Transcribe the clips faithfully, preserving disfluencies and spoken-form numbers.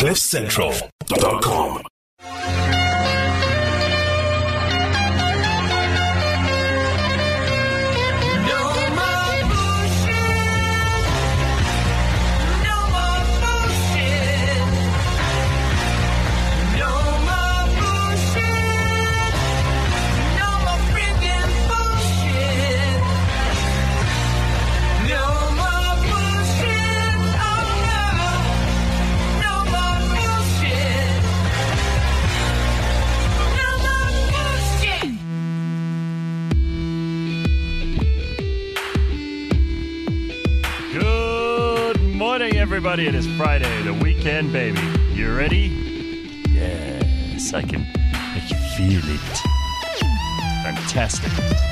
cliff central dot com. Everybody, it is Friday, the weekend, baby. You ready? Yes, I can make you feel it. Fantastic.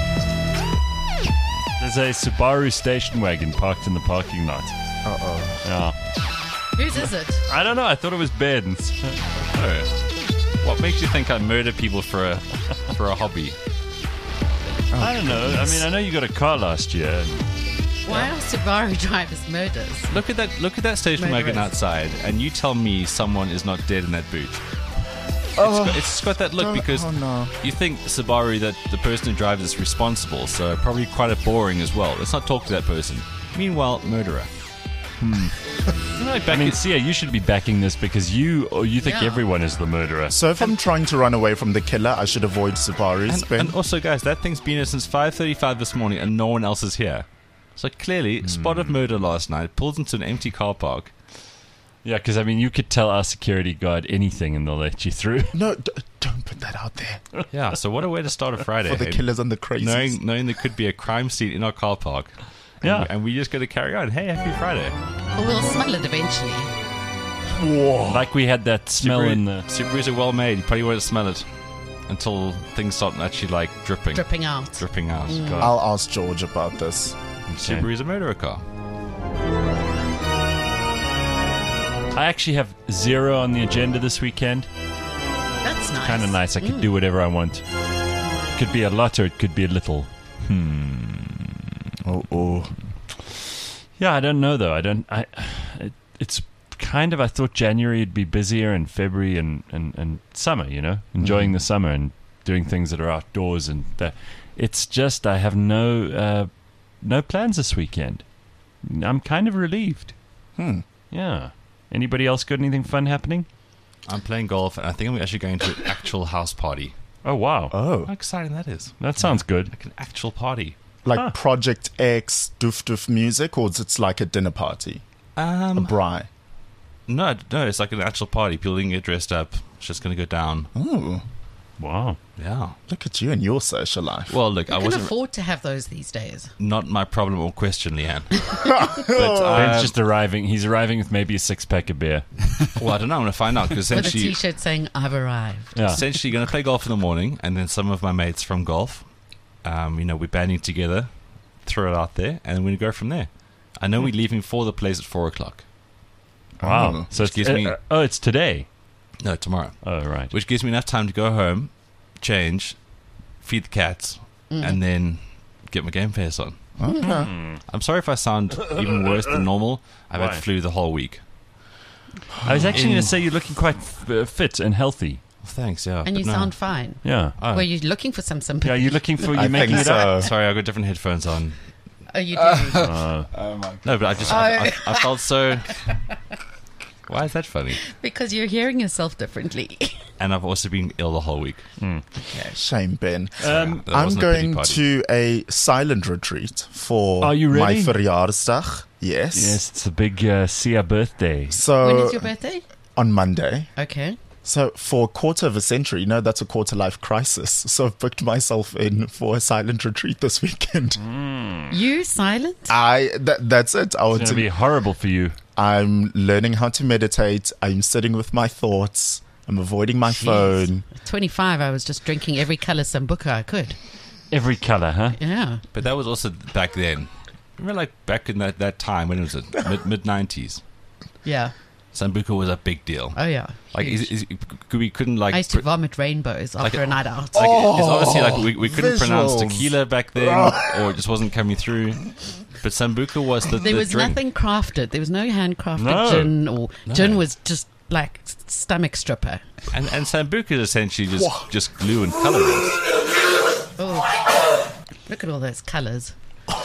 There's a Subaru station wagon parked in the parking lot. Uh-oh. Yeah. Whose is it? I don't know. I thought it was Ben's. Oh. What makes you think I murder people for a for a hobby? Oh, I don't know. Goodness. I mean, I know you got a car last year. And Why are Subaru drivers murders? Look at that! Look at that station Murderers. wagon outside, and you tell me someone is not dead in that boot. Oh, it's, got, it's got that look because oh no. you think Subaru that the person who drives is responsible, so probably quite a boring as well. Let's not talk to that person. Meanwhile, murderer. Hmm. You know, back I mean, Sia, you should be backing this because you or you think Yeah. everyone is the murderer. So if I'm trying to run away from the killer, I should avoid Subarus, And, Ben. and also, guys, that thing's been here since five thirty-five this morning, and no one else is here. So clearly, spot of murder last night, pulls into an empty car park. Yeah, because I mean, you could tell our security guard anything and they'll let you through. No, d- don't put that out there. Yeah, so what a way to start a Friday. For the hey? killers and the crazies. Knowing, knowing there could be a crime scene in our car park. And, Yeah. and we just got to carry on. Hey, happy Friday. Well, we'll smell it eventually. Whoa. Like we had that smell Subaru, in the... Subarus are well made. You probably won't smell it until things start actually like dripping. Dripping out. Dripping out. God. I'll ask George about this. Okay. Subaru's a murderer car. I actually have zero on the agenda this weekend. That's nice. Kind of nice. I could do whatever I want. It could be a lot or it could be a little. Oh, oh. Yeah, I don't know though. I don't. I. It, it's kind of. I thought January would be busier, and February and, and, and summer. You know, enjoying Mm. the summer and doing things that are outdoors, and that. It's just I have no uh, no plans this weekend. I'm kind of relieved. Hmm. Yeah. Anybody else got anything fun happening? I'm playing golf, and I think I'm actually going to an actual house party. Oh wow, Oh. How exciting that is. that sounds good. Like an actual party. Like Huh. Project X, doof doof music, or is it like a dinner party? A Um, braai? no, no, it's like an actual party. People didn't get dressed up. It's just going to go down. Oh, Wow. Yeah. look at you and your social life. Well, look, You I can wasn't... afford to have those these days. Not my problem or question, Leanne. but, Ben's um, just arriving. He's arriving with maybe a six pack of beer. well, I don't know. I'm going to find out because With a essentially... T-shirt saying, I've arrived. Yeah. Essentially, going to play golf in the morning, and then some of my mates from golf, um, you know, we're banding together, throw it out there, and we're going to go from there. I know we're leaving for the place at four o'clock. Wow. Oh. So it's, Excuse uh, me. uh, oh, it's today. No, tomorrow. Oh, right. Which gives me enough time to go home, change, feed the cats, and then get my game face on. Okay. I'm sorry if I sound even worse than normal. I've Why? had flu the whole week. I was actually going to say you're looking quite f- uh, fit and healthy. Thanks, yeah. And but you no. sound fine. Yeah. Oh. Were you looking for some sympathy? Yeah, you're looking for, I you're making think it up. so. Sorry, I've got different headphones on. Oh, you do? Uh, Oh my No, but I just, I, I, I felt so... Why is that funny? Because you're hearing yourself differently. And I've also been ill the whole week. shame, Ben. um, That I'm wasn't a pity going party. to a silent retreat for Are you my ready? verjaarsdag. Yes. yes, it's a big uh, Sia birthday. So When is your birthday? on Monday. Okay. So for a quarter of a century, you know, that's a quarter life crisis. So I've booked myself in for a silent retreat this weekend. You silent? I that, that's it. I It's want going to to be horrible for you. I'm learning how to meditate. I'm sitting with my thoughts. I'm avoiding my phone. At twenty-five, I was just drinking every colour Sambuca I could. Every color, huh? Yeah. But that was also back then. Remember, like, back in that, that time, when was it? Mid, mid-nineties. Yeah. Sambuca was a big deal. Oh, yeah. Like, Huge. is, is, we couldn't, like... I used to pr- vomit rainbows after Like- a night out. like, it's honestly like we, we couldn't pronounce visuals. tequila back then, or it just wasn't coming through. But Sambuca was the, there the was drink. nothing crafted. There was no handcrafted No. gin, or No. gin was just like s- stomach stripper. And, and Sambuca is essentially just, just glue and colorants. Oh, look at all those colours.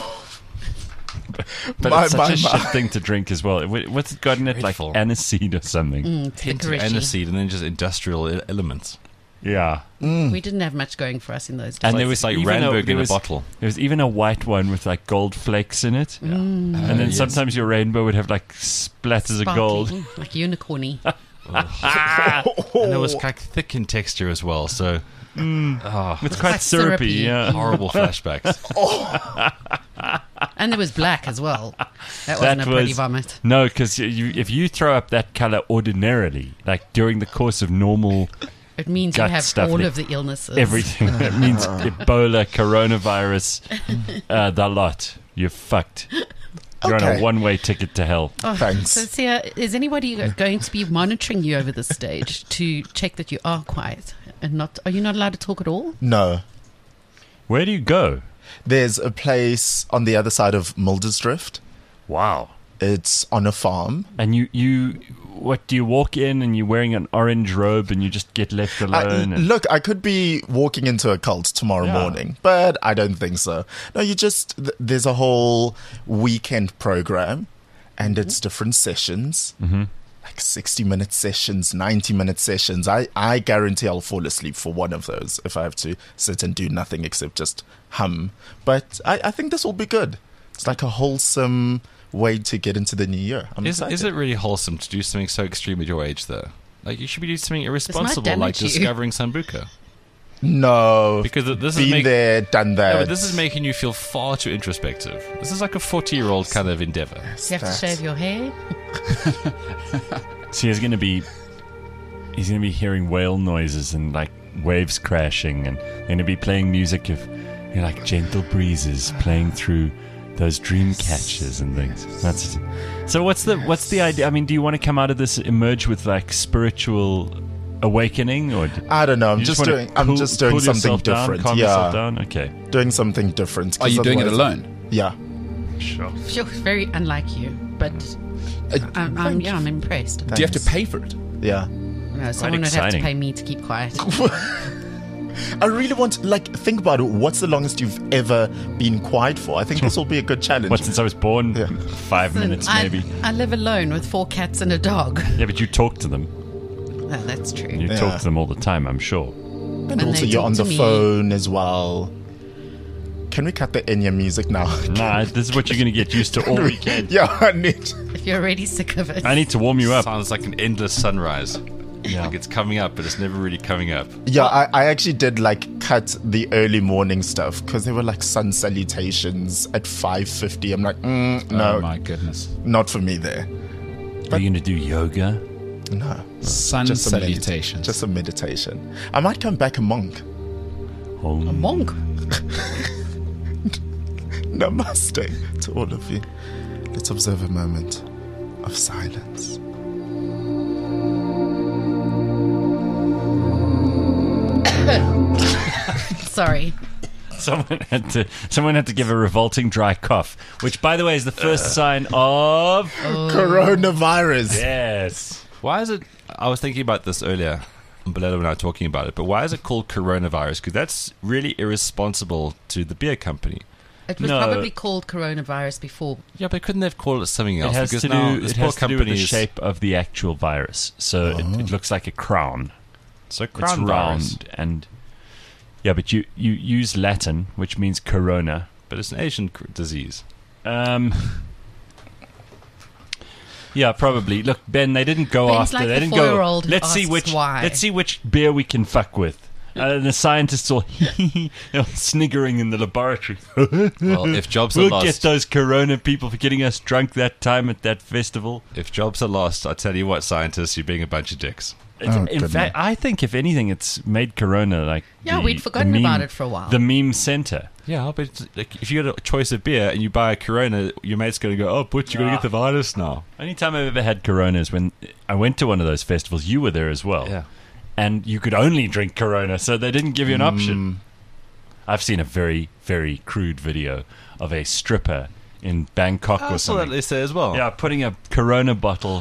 But My- it's such my- a my. shit thing to drink as well. Wh- What's it got in it? Dreadful. Like aniseed or something. Mm, Hint of licorice-y. aniseed and then just industrial e- elements. Yeah. We didn't have much going for us in those days. And there It's was like even Randburg there in a was- bottle. There was even a white one with like gold flakes in it. And then yes. sometimes your rainbow would have like splatters of gold. Sparkling, like unicorny. And it was like thick in texture as well, so oh, It's quite Like syrupy, syrupy. yeah. horrible flashbacks. And there was black as well. That wasn't That a pretty was- vomit. No, because you, if you throw up that color ordinarily, like during the course of normal It means gut you have stuff, all like of the illnesses. everything, that means Ebola, coronavirus, uh, the lot, you're fucked. You're on Okay. a one-way ticket to hell. Oh, Thanks. So, Sia, is anybody going to be monitoring you over the stage to check that you are quiet and not? Are you not allowed to talk at all? No. Where do you go? There's a place on the other side of Mildersdrift. Wow. It's on a farm. And you, you, what, do you walk in and you're wearing an orange robe and you just get left I, alone? and, look, I could be walking into a cult tomorrow Yeah. morning, but I don't think so. No, you just, th- there's a whole weekend program and it's different sessions. Mm-hmm. Like sixty minute sessions, ninety minute sessions. I, I guarantee I'll fall asleep for one of those if I have to sit and do nothing except just hum. But I, I think this will be good. It's like a wholesome way to get into the new year. I'm Is, excited. is it really wholesome to do something so extreme at your age, though? Like, you should be doing something irresponsible, like damage you. discovering Sambuca. No. Because this is Been make- there, done that. No, but this is making you feel far too introspective. This is like a forty-year-old kind of endeavor. You have to That's- shave your hair. so he's going to be, he's going to be hearing whale noises and like waves crashing, and going to be playing music of, you know, like gentle breezes playing through those dream catches and things. That's so. What's the what's the idea? I mean, do you want to come out of this emerge with like spiritual awakening, or do I don't know. I'm you just, wanna doing. I'm cool- just doing cool something yourself down, different. calm yeah, yourself down? Okay, doing something different. 'cause Are you doing it otherwise- alone? Yeah. sure. Sure, very unlike you, but I'm, I'm, yeah, I'm impressed. Do you have to pay for it? Yeah. No, someone would have to exciting. pay me to keep quiet. I really want. Like, think about it. What's the longest you've ever been quiet for? I think this will be a good challenge. What, since I was born? Yeah. Five minutes I, maybe. I live alone with four cats and a dog. Yeah, but you talk to them. No, that's true. You Yeah. talk to them all the time, I'm sure. and and also, they you're talk on the to me. phone as well. Can we cut the Enya music now? Nah, this is what you're going to get used to all weekend. yeah, I need. If you're already sick of it. I need to warm you up. Sounds like an endless sunrise. Yeah. Like it's coming up, but it's never really coming up. Yeah, I, I actually did like cut the early morning stuff because there were like sun salutations at five fifty. I'm like, mm, no, Oh my goodness. not for me there. Are you going to do yoga? No, Sun just a medita- salutations. just a meditation. I might come back a monk. Oh, Monk. Namaste to all of you. Let's observe a moment of silence. Sorry. someone had to someone had to give a revolting dry cough, which, by the way, is the first sign of Coronavirus. yes. Why is it? I was thinking about this earlier. Belelo and I were talking about it, but why is it called coronavirus? Because that's really irresponsible to the beer company. It was No. probably called coronavirus before. Yeah, but couldn't they have called it something It else? has because to now do. this It poor has to do with company the is- shape of the actual virus. So it, it looks like a crown. So It's crown virus. round and yeah, but you you use Latin, which means corona. But it's an Asian cr- disease. Um. Yeah, probably. Look, Ben, they didn't go Ben's after. like they the didn't four-year-old go. who Let's see asks which. why. Let's see which beer we can fuck with. Uh, and the scientists all, all sniggering in the laboratory. Well, if jobs are We'll lost, get those Corona people for getting us drunk that time at that festival. if jobs are lost, I tell you what, scientists, you're being a bunch of dicks. It's- Oh, in goodness. fact, I think if anything, it's made Corona like Yeah, the- we'd the forgotten meme- about it for a while. The meme center. Yeah, but it's like, if you got a choice of beer and you buy a Corona, your mate's going to go, "Oh, but you're going to get the virus now." Only time I've ever had Corona is when I went to one of those festivals. You were there as well. Yeah. And you could only drink Corona, so they didn't give you an option. I've seen a very, very crude video of a stripper in Bangkok I or saw that something. list there as well. Yeah, putting a Corona bottle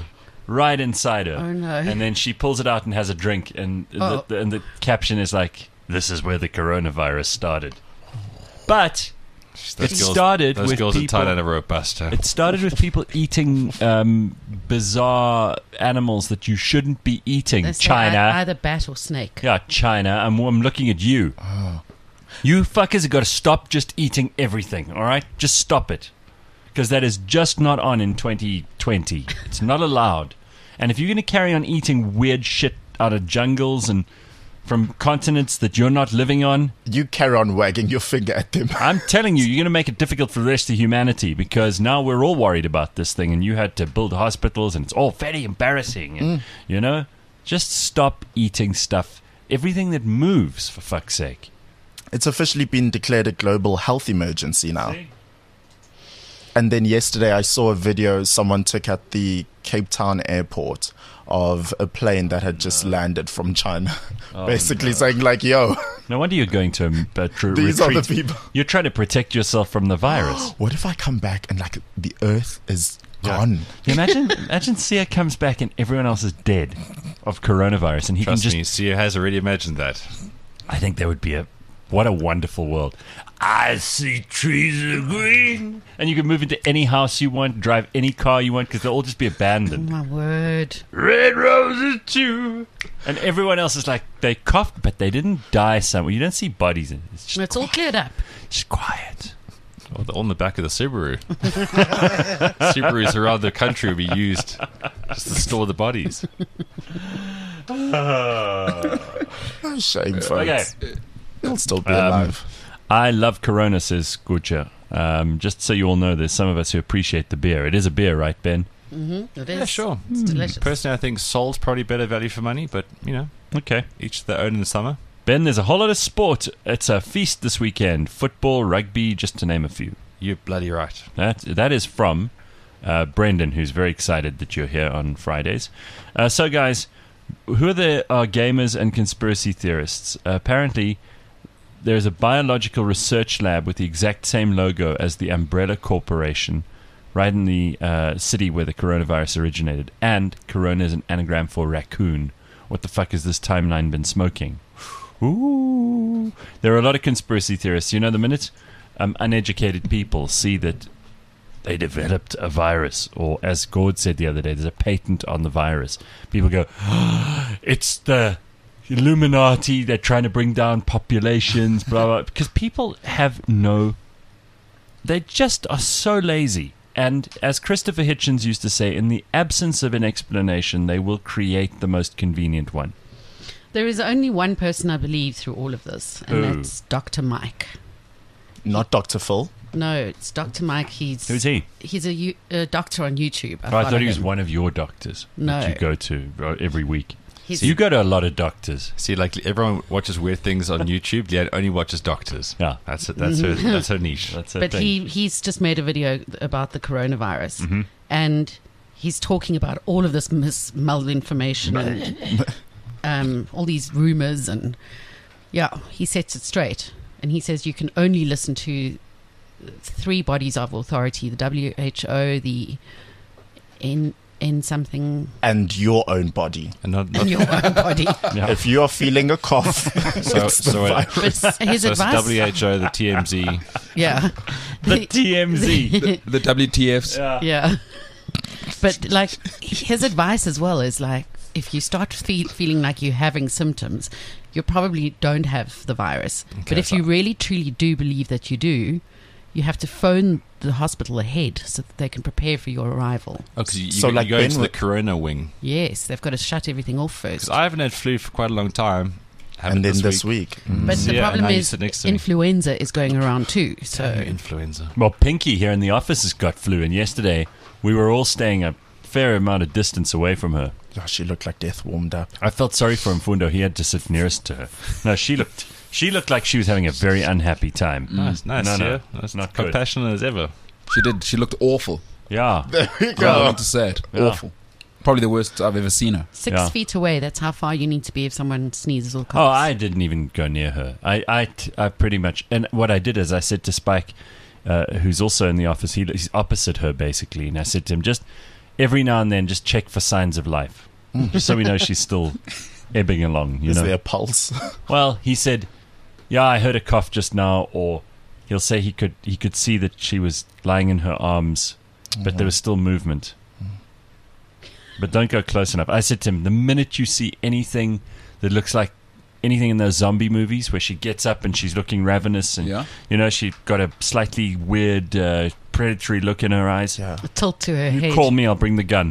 right inside her. Oh, no. And then she pulls it out and has a drink, and, Oh. the, and the caption is like, "This is where the coronavirus started." But Those it girls, started those with girls people. in Thailand are robust. Huh? It started with people eating um, bizarre animals that you shouldn't be eating. They say China. ei- Either bat or snake. Yeah, China. I'm, I'm looking at you. You fuckers have got to stop just eating everything, all right? Just stop it. Because that is just not on in twenty twenty. It's not allowed. And if you're going to carry on eating weird shit out of jungles and from continents that you're not living on, You carry on wagging your finger at them. I'm telling you, you're going to make it difficult for the rest of humanity, because now we're all worried about this thing, and you had to build hospitals, and it's all very embarrassing. And, you know, just stop eating stuff, everything that moves, for fuck's sake. It's officially been declared a global health emergency now. And then yesterday I saw a video someone took at the Cape Town airport of a plane that had just landed from China. Basically saying like, yo, No wonder you're going to um, uh, tr- these are the retreat. people. You're trying to protect yourself from the virus. What if I come back and like the earth is gone? You imagine, imagine Sia comes back and everyone else is dead of coronavirus, and he Trust can just. me, Sia has already imagined that. I think that would be a what a wonderful world. I see trees of green, and you can move into any house you want, drive any car you want, because they'll all just be Oh, abandoned. my word. Red roses too, and everyone else is like they coughed, but they didn't die somewhere. You don't see bodies. In it. It's just, It's all cleared up. just quiet. Oh, the, on the back of the Subaru. Subarus around the country will be used just to store the bodies. Oh, shame, folks. Okay. You'll still be Um, alive. I love Corona, says Gucha. Um, just so you all know, there's some of us who appreciate the beer. It is a beer, right, Ben? Mm-hmm. It is. Yeah, sure. It's delicious. Personally, I think Sol's probably better value for money, but, you know, Okay. each their own in the summer. Ben, there's a whole lot of sport. It's a feast this weekend. Football, rugby, just to name a few. You're bloody right. That that is from uh, Brendan, who's very excited that you're here on Fridays. Uh, so, guys, who are the uh, gamers and conspiracy theorists? Uh, apparently, there's a biological research lab with the exact same logo as the Umbrella Corporation, right in the uh, city where the coronavirus originated. And Corona is an anagram for raccoon. What the fuck has this timeline been smoking? Ooh. There are a lot of conspiracy theorists. You know, the minute um, uneducated people see that they developed a virus, or as Gord said the other day, there's a patent on the virus, people go, oh, it's the Illuminati, they're trying to bring down populations, blah, blah, because people have no, they just are so lazy. And as Christopher Hitchens used to say, in the absence of an explanation, they will create the most convenient one. There is only one person I believe through all of this, and Who? that's Doctor Mike. Not Doctor Phil. No, it's Doctor Mike. He's Who's he? He's a, you- a doctor on YouTube. Oh, I follow thought he was him. one of your doctors No. that you go to uh, every week. He's, So you go to a lot of doctors. See, like, everyone watches weird things on YouTube, Leanne only watches doctors. Yeah. That's it. That's her, that's her niche. That's a but thing. he he's just made a video about the coronavirus, Mm-hmm. and he's talking about all of this mis- malinformation and um, all these rumors, and yeah, he sets it straight, and he says you can only listen to three bodies of authority: the W H O, the N N something, And your own body. And not, not, and your own body. Yeah. If you are feeling a cough, so, it's the so, it- virus. But his so it's advice, W H O, the T M Z. yeah, The T M Z. The W T Fs. Yeah. yeah. But like his advice as well is like, if you start feel, feeling like you're having symptoms, you probably don't have the virus. But if so- you really truly do believe that you do, you have to phone the hospital ahead so that they can prepare for your arrival. Oh, because you, you, So, go- like, you go Ben into the would- corona wing. Yes, they've got to shut everything off first. Because I haven't had flu for quite a long time. Haven't And then this this week. week. But the Yeah, problem now you is sit next to me. influenza is going around too. So Influenza. Well, Pinky here in the office has got flu, and yesterday we were all staying a fair amount of distance away from her. Oh, she looked like death warmed up. I felt sorry for Mfundo. He had to sit nearest to her. No, she looked she looked like she was having a very unhappy time. Nice, nice. No, no, yeah. That's not good. compassionate as ever. She did. She looked awful. Yeah. There we I go. want to say it. Yeah. Awful. Probably the worst I've ever seen her. six Yeah. feet away, that's how far you need to be if someone sneezes or coughs. Oh, I didn't even go near her. I, I, t- I pretty much, and what I did is I said to Spike, uh, who's also in the office, he, he's opposite her basically, and I said to him, just every now and then just check for signs of life, just so we know she's still ebbing along. You Is know. there a pulse? Well, he said, "Yeah, I heard a cough just now," or he'll say he could he could see that she was lying in her arms, but there was still movement. But don't go close enough. I said to him, the minute you see anything that looks like anything in those zombie movies where she gets up and she's looking ravenous and, Yeah. you know, she's got a slightly weird uh, predatory look in her eyes, Yeah. A tilt to her you head. call me, I'll bring the gun.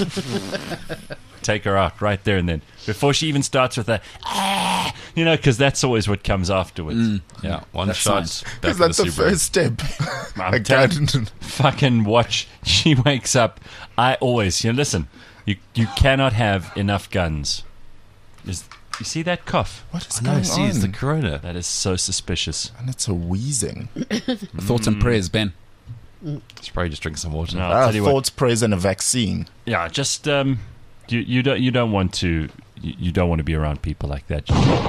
Take her out right there and then. Before she even starts with a, ah, you know, because that's always what comes afterwards. Yeah, one That's shot. science. Back Because in that's the the Subaru. first step. I'm Again. Fucking watch. She wakes up. I always, you know, listen, you, you cannot have enough guns. Is, you see that cough? What is I know, going see, on? it's the corona. That is so suspicious. And it's a wheezing. Thoughts and prayers, Ben. It's probably just drink some water. No, I'll Ah, tell you what. thoughts, prayers, and a vaccine. Yeah, just um, you you don't you don't want to you, you don't want to be around people like that.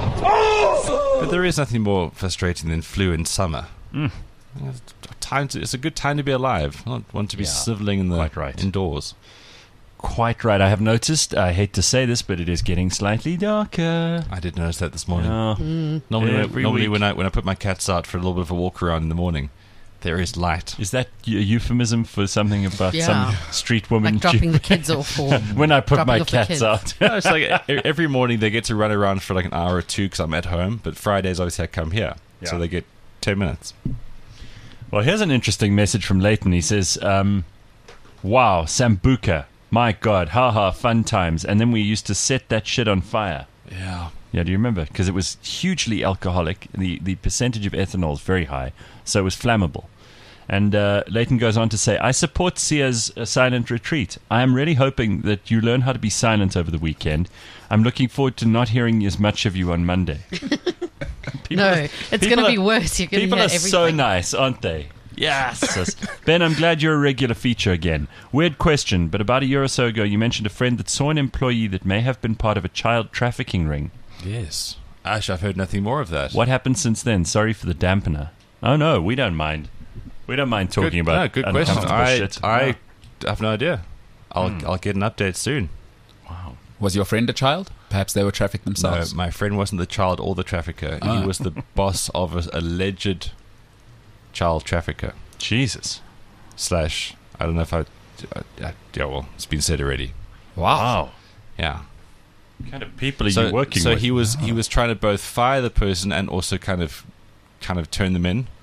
But there is nothing more frustrating than flu in summer. It's, time to, it's a good time to be alive. I don't want to be Yeah, sniveling in the quite right. indoors. Quite right. I have noticed. I hate to say this, but it is getting slightly darker. I did notice that this morning. Oh, Normally, when, Every normally week. when I when I put my cats out for a little bit of a walk around in the morning, there is light. is that a euphemism for something about Yeah. some street woman? Like dropping the kids off or when I put dropping my off the cats kids. out. No, it's like e- every morning they get to run around for like an hour or two because I'm at home. But Fridays, obviously, I come here, so Yeah. they get ten minutes. Well, here's an interesting message from Leighton. He says, um, wow, Sambuca. My God, haha, fun times. And then we used to set that shit on fire. Yeah. Yeah, do you remember? Because it was hugely alcoholic. The the percentage of ethanol is very high, so it was flammable. And uh, Leighton goes on to say, I support Sia's uh, silent retreat. I am really hoping that you learn how to be silent over the weekend. I'm looking forward to not hearing as much of you on Monday. People No, are- it's people going to are- be worse. You're going to People hear are everything. so nice, aren't they? Yes. Ben, I'm glad you're a regular feature again. Weird question, but about a year or so ago, you mentioned a friend that saw an employee that may have been part of a child trafficking ring. Yes. Actually, I've heard nothing more of that. What happened since then? Sorry for the dampener. Oh, no, we don't mind. We don't mind talking good, about no, good question. uncomfortable I, shit. I have no idea. I'll Hmm. I'll get an update soon. Wow. Was your friend a child? Perhaps they were trafficked No, themselves. my friend wasn't the child or the trafficker. Ah. He was the boss of an alleged child trafficker. Jesus. Slash, I don't know if I. Uh, uh, yeah, well, it's been said already. Wow. Yeah. What kind of people are so you working so with? he was he was trying to both fire the person and also kind of kind of turn them in.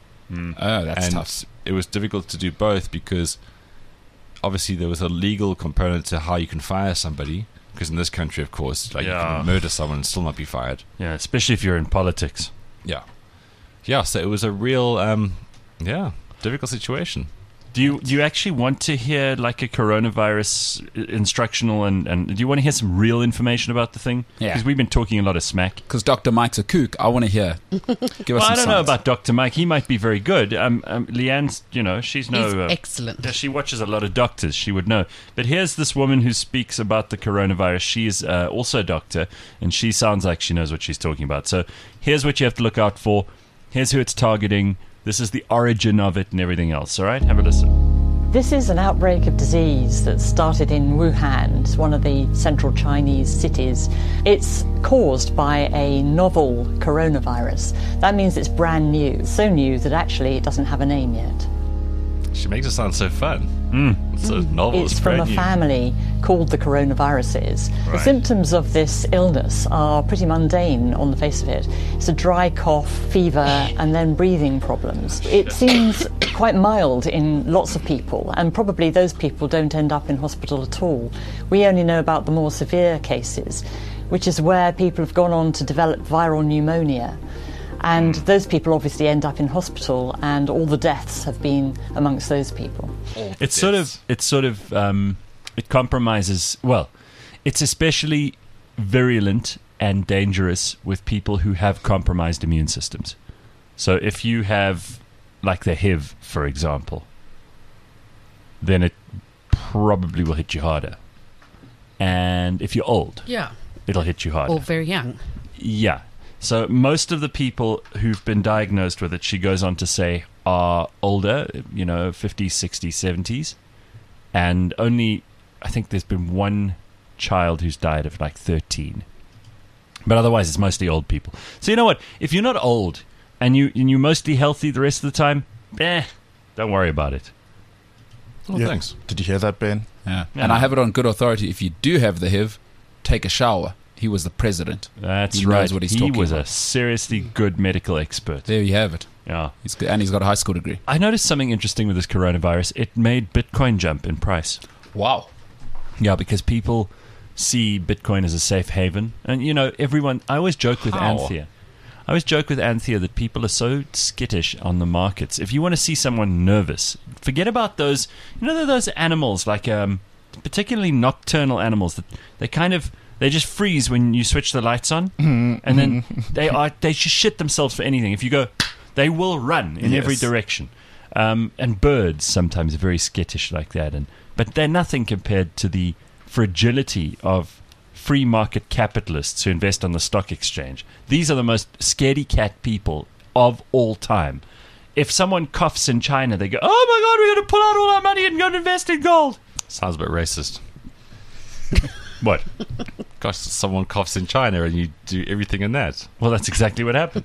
Oh, that's and tough. it was difficult to do both because obviously there was a legal component to how you can fire somebody. Because in this country, of course, like Yeah. you can murder someone and still not be fired. Yeah, especially if you're in politics. Yeah, yeah. So it was a real, um, yeah, difficult situation. Do you do you actually want to hear like a coronavirus i- instructional and, and do you want to hear some real information about the thing? Yeah. Because we've been talking a lot of smack. Because Doctor Mike's a kook. I want to hear. Give us Well, some I don't know science. about Doctor Mike. He might be very good. Um, um, Leanne's, you know, she's no. He's uh, excellent. yeah, she watches a lot of doctors. She would know. But here's this woman who speaks about the coronavirus. She is uh, also a doctor, and she sounds like she knows what she's talking about. So here's what you have to look out for. Here's who it's targeting. This is the origin of it and everything else. All right, have a listen. This is an outbreak of disease that started in Wuhan, it's one of the central Chinese cities. It's caused by a novel coronavirus. That means it's brand new, so new that actually it doesn't have a name yet. She makes it sound so fun. It's a novel. It's from a brand new. family called the coronaviruses. The Right. symptoms of this illness are pretty mundane on the face of it. It's a dry cough, fever, and then breathing problems. It seems quite mild in lots of people, and probably those people don't end up in hospital at all. We only know about the more severe cases, which is where people have gone on to develop viral pneumonia. And those people obviously end up in hospital, and all the deaths have been amongst those people. It's sort of, it's sort of, um, it compromises. Well, it's especially virulent and dangerous with people who have compromised immune systems. So if you have, like the H I V, for example, then it probably will hit you harder. And if you're old, Yeah. it'll hit you harder. Or very young. Yeah. So most of the people who've been diagnosed with it, she goes on to say, are older, you know, fifties, sixties, seventies. and only I think there's been one child who's died of like thirteen. But otherwise, it's mostly old people. So you know what? If you're not old and you and you're mostly healthy the rest of the time, eh, don't worry about it. Well, Yeah. thanks. Did you hear that, Ben? Yeah. Yeah. And I have it on good authority. If you do have the H I V, take a shower. He was the president. That's He right. knows what he's he talking was about. a seriously good medical expert. There you have it. Yeah. He's good, and he's got a high school degree. I noticed something interesting with this coronavirus. It made Bitcoin jump in price. Wow. Yeah, because people see Bitcoin as a safe haven. And, you know, everyone... I always joke with How? Anthea. I always joke with Anthea that people are so skittish on the markets. If you want to see someone nervous, forget about those... You know, those animals, like um, particularly nocturnal animals, that they kind of... They just freeze when you switch the lights on. And then they are they just shit themselves for anything. If you go... They will run in every Yes. direction. Um, and birds sometimes are very skittish like that. And But they're nothing compared to the fragility of free market capitalists who invest on the stock exchange. These are the most scaredy cat people of all time. If someone coughs in China, they go, oh my God, we're going to pull out all our money and go and invest in gold. Sounds a bit racist. What? Gosh, someone coughs in China and you do everything in that. Well, that's exactly what happened.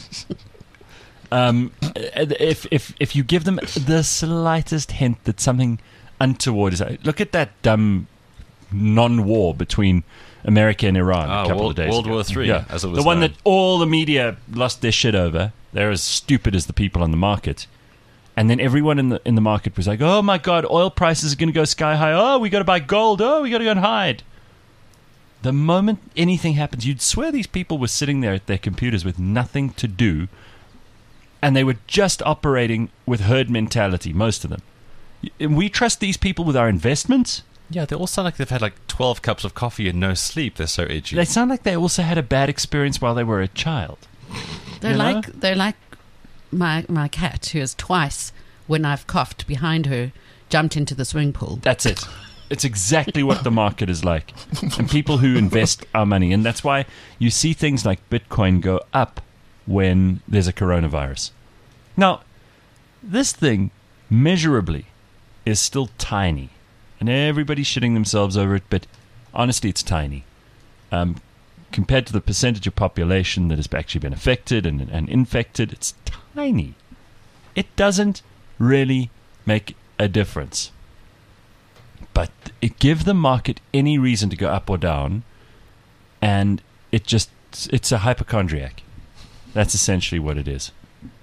um, if, if, if you give them the slightest hint that something untoward is... Look at that dumb non-war between America and Iran Ah, a couple World- of days World ago. War Three, Yeah. as it was the one known. that all the media lost their shit over. They're as stupid as the people on the market. And then everyone in the in the market was like, oh my God, oil prices are going to go sky high. Oh, we got to buy gold. Oh, we got to go and hide. The moment anything happens, you'd swear these people were sitting there at their computers with nothing to do, and they were just operating with herd mentality, most of them. And we trust these people with our investments? Yeah, they all sound like they've had like twelve cups of coffee and no sleep. They're so edgy. They sound like they also had a bad experience while they were a child. They're You know? like they're like my my cat, who has twice, when I've coughed behind her, jumped into the swimming pool. That's it. It's exactly what the market is like. And people who invest our money. And that's why you see things like Bitcoin go up when there's a coronavirus. Now, this thing, measurably, is still tiny. And everybody's shitting themselves over it, but honestly, it's tiny. Um, compared to the percentage of population that has actually been affected and, and infected, it's tiny. It doesn't really make a difference. But it give the market any reason to go up or down, and it just, it's a hypochondriac. That's essentially what it is.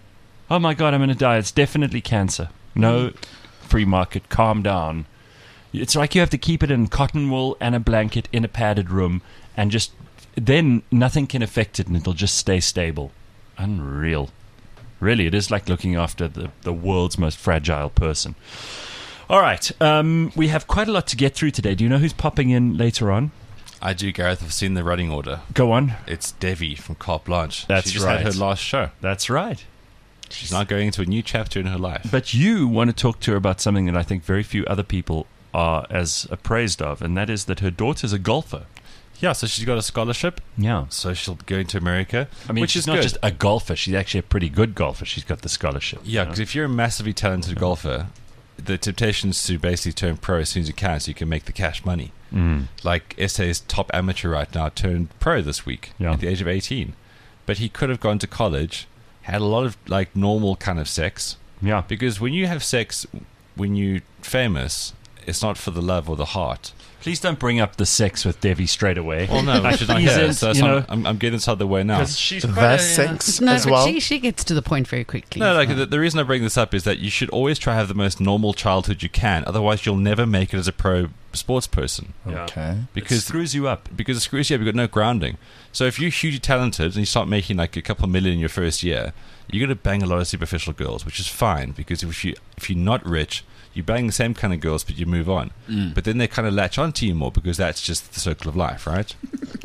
Oh my God, I'm going to die. It's definitely cancer. No, free market, calm down. It's like you have to keep it in cotton wool and a blanket in a padded room, and just then nothing can affect it and it'll just stay stable. Unreal. Really, it is like looking after the, the world's most fragile person. All right, um, we have quite a lot to get through today. Do you know who's popping in later on? I do, Gareth. I've seen the running order. Go on. It's Devi from Carte Blanche. That's she just right. had her last show. That's right. She's now going into a new chapter in her life. But you want to talk to her about something that I think very few other people are as appraised of, and that is that her daughter's a golfer. Yeah, so she's got a scholarship. Yeah. So she'll go into America. I mean, which she's is not good. just a golfer. She's actually a pretty good golfer. She's got the scholarship. Yeah, you because know? if you're a massively talented golfer, the temptation is to basically turn pro as soon as you can so you can make the cash money. Mm. Like S A's top amateur right now turned pro this week Yeah. at the age of eighteen. But he could have gone to college, had a lot of like normal kind of sex. Yeah. Because when you have sex, when you're famous, it's not for the love or the heart. Please don't bring up the sex with Devi straight away. Well, no, Like, she's not he's here, in- so that's you not- know, I'm, I'm getting inside the way now. because she's quite The a- sex No, as but well. she she gets to the point very quickly. No, like the, the reason I bring this up is that you should always try to have the most normal childhood you can. Otherwise, you'll never make it as a pro sports person. Yeah. Okay. Because It screws you up. because it screws you up. You've got no grounding. So if you're hugely talented and you start making like a couple of million in your first year, you're going to bang a lot of superficial girls, which is fine. Because if you if you're not rich, you bang the same kind of girls, but you move on. Mm. But then they kind of latch onto you more because that's just the circle of life, right?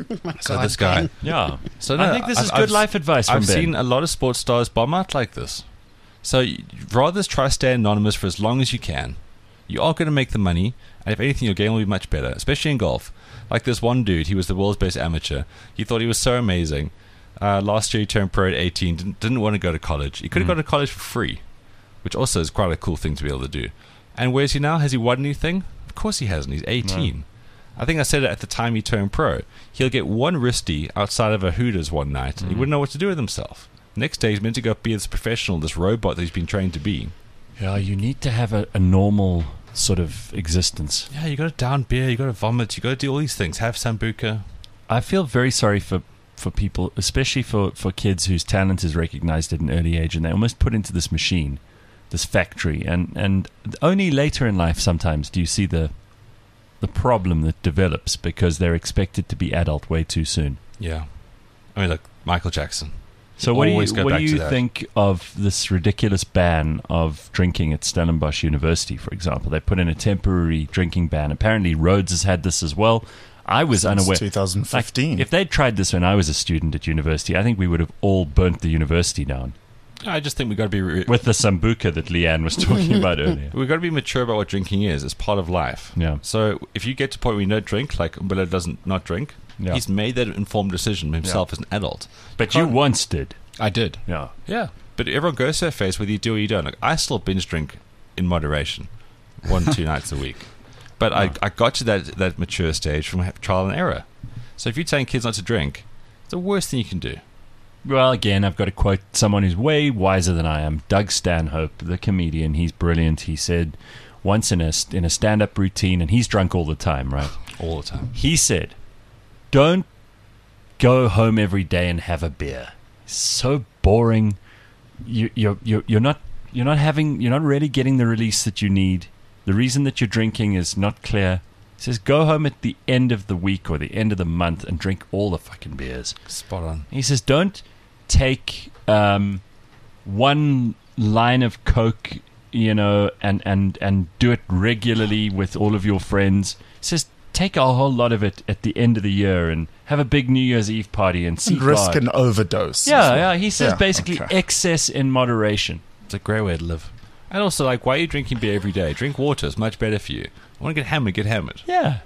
so God, this guy. Ben. Yeah. So I no, think this is I've- good I've- life advice from I've Ben. seen a lot of sports stars bomb out like this. So y- rather try to stay anonymous for as long as you can. You are going to make the money, and if anything, your game will be much better, especially in golf. Like this one dude, he was the world's best amateur. He thought he was so amazing. Uh, last year, he turned pro at eighteen. Didn't, didn't want to go to college. He could have Mm. gone to college for free, which also is quite a cool thing to be able to do. And where's he now? Has he won anything? Of course he hasn't. He's eighteen. No. I think I said it at the time he turned pro. He'll get one wristy outside of a Hooters one night, mm. and he wouldn't know what to do with himself. Next day, he's meant to go be this professional, this robot that he's been trained to be. Yeah, you need to have a, a normal sort of existence. Yeah, you got to down beer, you got to vomit, you got to do all these things. Have sambuca. I feel very sorry for, for people, especially for, for kids whose talent is recognized at an early age, and they're almost put into this machine, this factory, and, and only later in life sometimes do you see the the problem that develops because they're expected to be adult way too soon. Yeah. I mean, look, Michael Jackson. So what do you, Always go what back do to you that. think of this ridiculous ban of drinking at Stellenbosch University, for example? They put in a temporary drinking ban. Apparently Rhodes has had this as well. I was Since unaware. twenty fifteen. Like, if they'd tried this when I was a student at university, I think we would have all burnt the university down. I just think we've got to be... Re- With the sambuca that Leanne was talking about earlier. We've got to be mature about what drinking is. It's part of life. Yeah. So if you get to a point where you don't drink, like Umbilla doesn't not drink, Yeah. he's made that informed decision himself Yeah. as an adult. But you once did. I did. Yeah. Yeah. But everyone goes to their face whether you do or you don't. Like, I still binge drink in moderation, one, two nights a week. But I, I got to that, that mature stage from trial and error. So if you're telling kids not to drink, it's the worst thing you can do. Well, again, I've got to quote someone who's way wiser than I am, Doug Stanhope, the comedian. He's brilliant. He said once in a, in a stand-up routine, and he's drunk all the time, right? All the time. He said, don't go home every day and have a beer. It's so boring. You, you're, you're, you're, not, you're not having, you're not really getting the release that you need. The reason that you're drinking is not clear. He says, go home at the end of the week or the end of the month and drink all the fucking beers. Spot on. He says, don't take um, one line of Coke, you know, and, and, and do it regularly with all of your friends. He says, take a whole lot of it at the end of the year and have a big New Year's Eve party and see And risk God. an overdose. Yeah, as well. yeah. He says Yeah, basically okay. excess in moderation. It's a great way to live. And also, like, why are you drinking beer every day? Drink water. It's much better for you. I want to get hammered, get hammered. Yeah.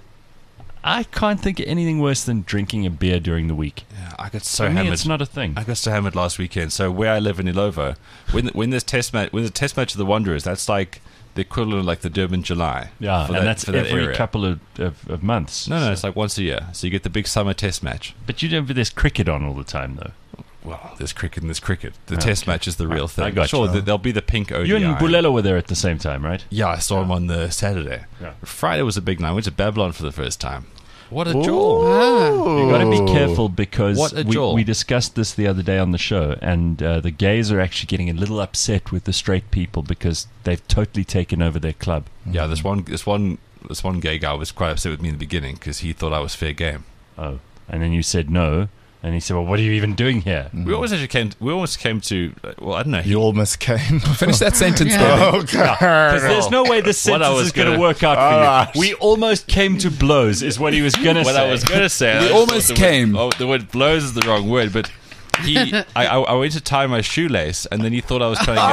I can't think of anything worse than drinking a beer during the week. Yeah, I got so For me, hammered. it's not a thing. I got so hammered last weekend. So where I live in Ilovo, when when there's test match, when the test match of the Wanderers, that's like the equivalent of like the Durban July. Yeah, for and that- that's for that every area. couple of, of, of months. No, no, So- it's like once a year. So you get the big summer test match. But you don't. There's cricket on all the time, though. Well, there's cricket and there's cricket. The Oh, test okay. match is the real I- thing. I got sure, you. th- there'll be the pink O D I. You and Bulelo were there at the same time, right? Yeah, I saw him on the Saturday. Yeah. Friday was a big night. I went to Babylon for the first time. What a Ooh. jaw! You got to be careful because What a we, jaw. we discussed this the other day on the show, and uh, the gays are actually getting a little upset with the straight people because they've totally taken over their club. Yeah, this one, this one, this one gay guy was quite upset with me in the beginning because he thought I was fair game. Oh, and then you said no, and he said, "Well, what are you even doing here?" We always actually came. We almost came to. Well, I don't know. You almost came. Finish that sentence, Yeah. David. Okay. Because there's no way this What I sentence was is going to gonna- work out for you. Alright. We almost came to blows, is what he was going to What say. I was going to say. We I just almost thought the word- came. oh, the word blows is the wrong word, but he. I, I, I went to tie my shoelace, and then he thought I was trying to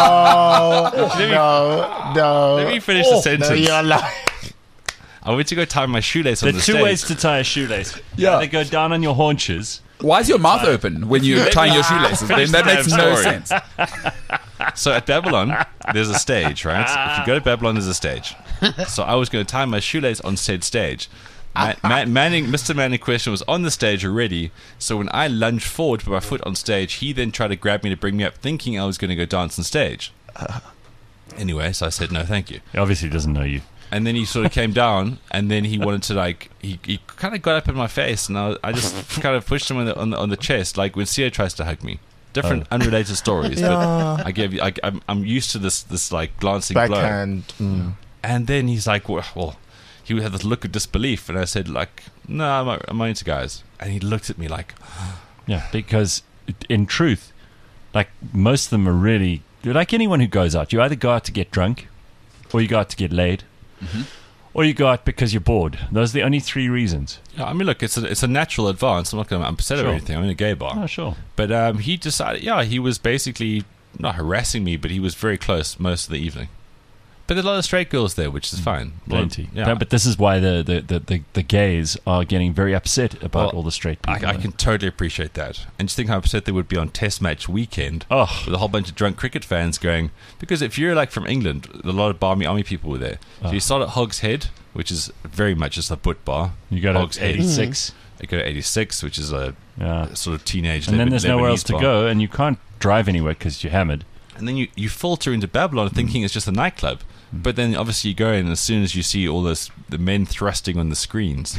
go. No, no, no. Let me finish the No, sentence. you're lying. I went to go tie my shoelace on There the are two stage. ways to tie a shoelace. Yeah. They go down on your haunches. Why is your mouth open when you're tying your shoelaces? Then that the makes damn no story. sense. So at Babylon, there's a stage, right? If you go to Babylon, there's a stage. So I was going to tie my shoelace on said stage. Ma- Ma- Manning, Mister Manning question was on the stage already. So when I lunged forward to put my foot on stage, he then tried to grab me to bring me up, thinking I was going to go dance on stage. Anyway, so I said no, thank you. He obviously doesn't know you. And then he sort of came down, and then he wanted to like he, he kind of got up in my face, and I, I just kind of pushed him on the, on the on the chest, like when Sia tries to hug me. Different, unrelated stories, but I gave you. I, I'm I'm used to this this like glancing blow. Backhand. Mm. And then he's like, well, well, he would have this look of disbelief, and I said like, no, I'm not, I'm not into guys. And he looked at me like, Yeah, because in truth, like most of them are really like anyone who goes out. You either go out to get drunk, or you go out to get laid, Mm-hmm. or you go out because you're bored. Those are the only three reasons. yeah, I mean, look, it's a it's a natural advance. I'm not going to upset Sure. or anything. I'm in a gay bar. Oh, sure. But um, he decided, yeah, he was basically not harassing me, but he was very close most of the evening. But there are a lot of straight girls there, which is fine. Plenty. Yeah. No, but this is why the, the, the, the, the gays are getting very upset about Well, all the straight I, people. I can totally appreciate that. And just think how upset they would be on Test match weekend Oh. with a whole bunch of drunk cricket fans going. Because if you're like from England, a lot of Barmy Army people were there. So Oh. you start at Hogs Head, which is very much just a butt bar. You go Hogs to Head. eighty-six. You go to eighty-six, which is a Yeah. sort of teenage And then Leban- there's nowhere Lebanese else to bar. go, and you can't drive anywhere because you're hammered. And then you, you filter into Babylon thinking it's just a nightclub. But then obviously you go in, and as soon as you see all this, the men thrusting on the screens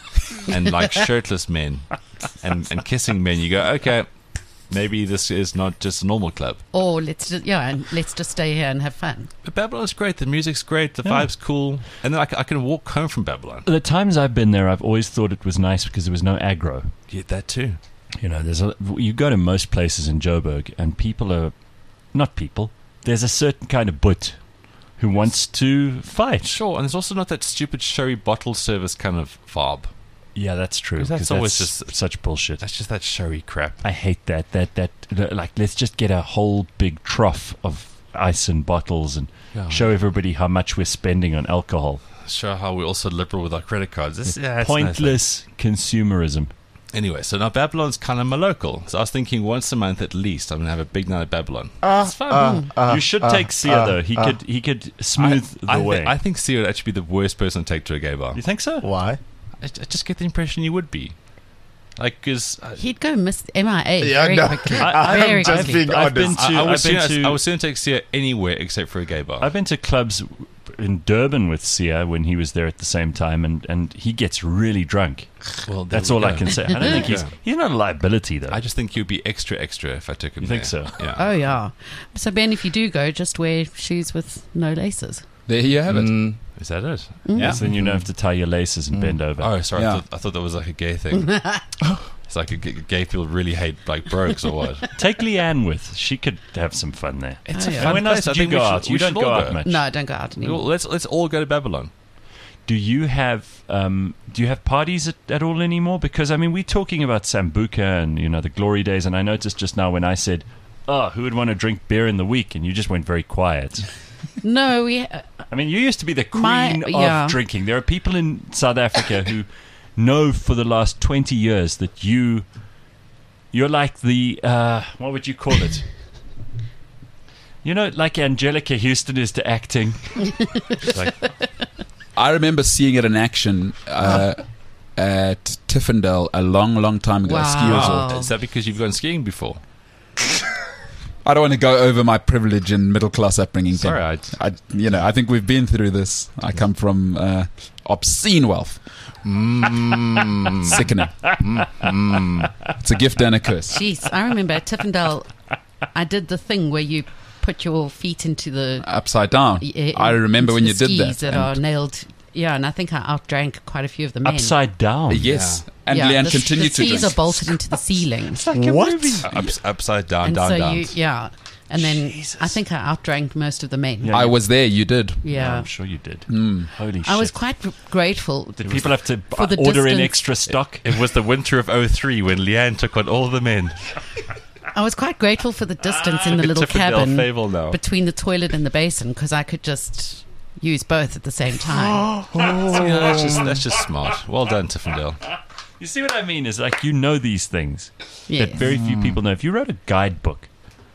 and like shirtless men and, and kissing men, you go, okay, maybe this is not just a normal club. Or let's just, yeah, and let's just stay here and have fun. But Babylon's great. The music's great. The Yeah. vibe's cool. And then I, c- I can walk home from Babylon. The times I've been there, I've always thought it was nice because there was no aggro. Yeah, that too. You know, there's a, you go to most places in Joburg, and people are not people. There's a certain kind of butt who wants to fight. Sure, and there's also not that stupid showy bottle service kind of vibe. Yeah, that's true. 'Cause that's 'cause always that's just- such bullshit. That's just that showy crap. I hate that. That that like, let's just get a whole big trough of ice and bottles and Yeah. show everybody how much we're spending on alcohol. Show how we're also liberal with our credit cards. This, yeah, it's Pointless consumerism. nice. Anyway, so now Babylon's kind of my local. So I was thinking once a month at least I'm going to have a big night at Babylon. Uh, uh, uh, you should uh, take Sia uh, though. He uh, could he could smooth I, the I way. Think, I think Sia would actually be the worst person to take to a gay bar. you think so? Why? I, I just get the impression you would be. Like, because... He'd go miss M I A Yeah, very no. quickly. I- very I'm just quickly. being I've been honest. to- I, I, would I've soon, been to- I would soon take Sia anywhere except for a gay bar. I've been to clubs in Durban with Sia when he was there at the same time, and, and he gets really drunk. well, there That's we all I go. can say. I don't think he's Yeah. he's not a liability though. I just think you'd be extra, extra if I took him You think there. so? Yeah. Oh, yeah. So, Ben, if you do go, just wear shoes with no laces. There you have it. Mm, Is that it? Yes, then you don't have to tie your laces and bend over. Oh, sorry. I, Yeah. thought, I thought that was like a gay thing. It's like a g- gay people really hate like brokes or what? Take Leanne with. She could have some fun there. It's Oh, a yeah. fun when else place. I did you think we go should- out? we You don't should go all out much. No, don't go out anymore. Well, let's let's all go to Babylon. Do you have um, do you have parties at, at all anymore? Because I mean, we're talking about Sambuca and you know the glory days, and I noticed just now when I said, "Oh, who would want to drink beer in the week?" and you just went very quiet. No, we. I mean, you used to be the queen My- of yeah. drinking. There are people in South Africa who know for the last twenty years that you you're like the uh, what would you call it? You know, like Angelica Houston is to acting. Like, I remember seeing it in action uh, at Tiffindale a long, long time ago. Ski Wow. resort. Is that because you've gone skiing before? I don't want to go over my privilege and middle class upbringing. Sorry, thing. I- I, you know, I think we've been through this. I come from uh, obscene wealth. mm, Sickening. mm. It's a gift and a curse. Jeez, I remember at Tiffindale, I did the thing where you put your feet into the. Upside down. uh, I remember into when the you did skis that. that are and- nailed. Yeah, and I think I outdrank quite a few of the men. upside down. yes. And yeah, Leanne the, continued the to skis drink. are bolted into the ceiling. What? Ups, upside down, and down, so down. you, yeah, and then I think I outdrank most of the men. Yeah, I you- was there. You did. Yeah. I'm sure you did. Mm. Holy shit. I was quite grateful. Did people have to for the order in distance- extra stock? It was the winter of oh three when Leanne took on all the men. I was quite grateful for the distance in the little Tiffindale cabin Fable now. between the toilet and the basin because I could just use both at the same time. Yeah, that's just that's just smart. Well done, Tiffindale. You see what I mean? Is like you know these things Yes. that very few people know. If you wrote a guidebook,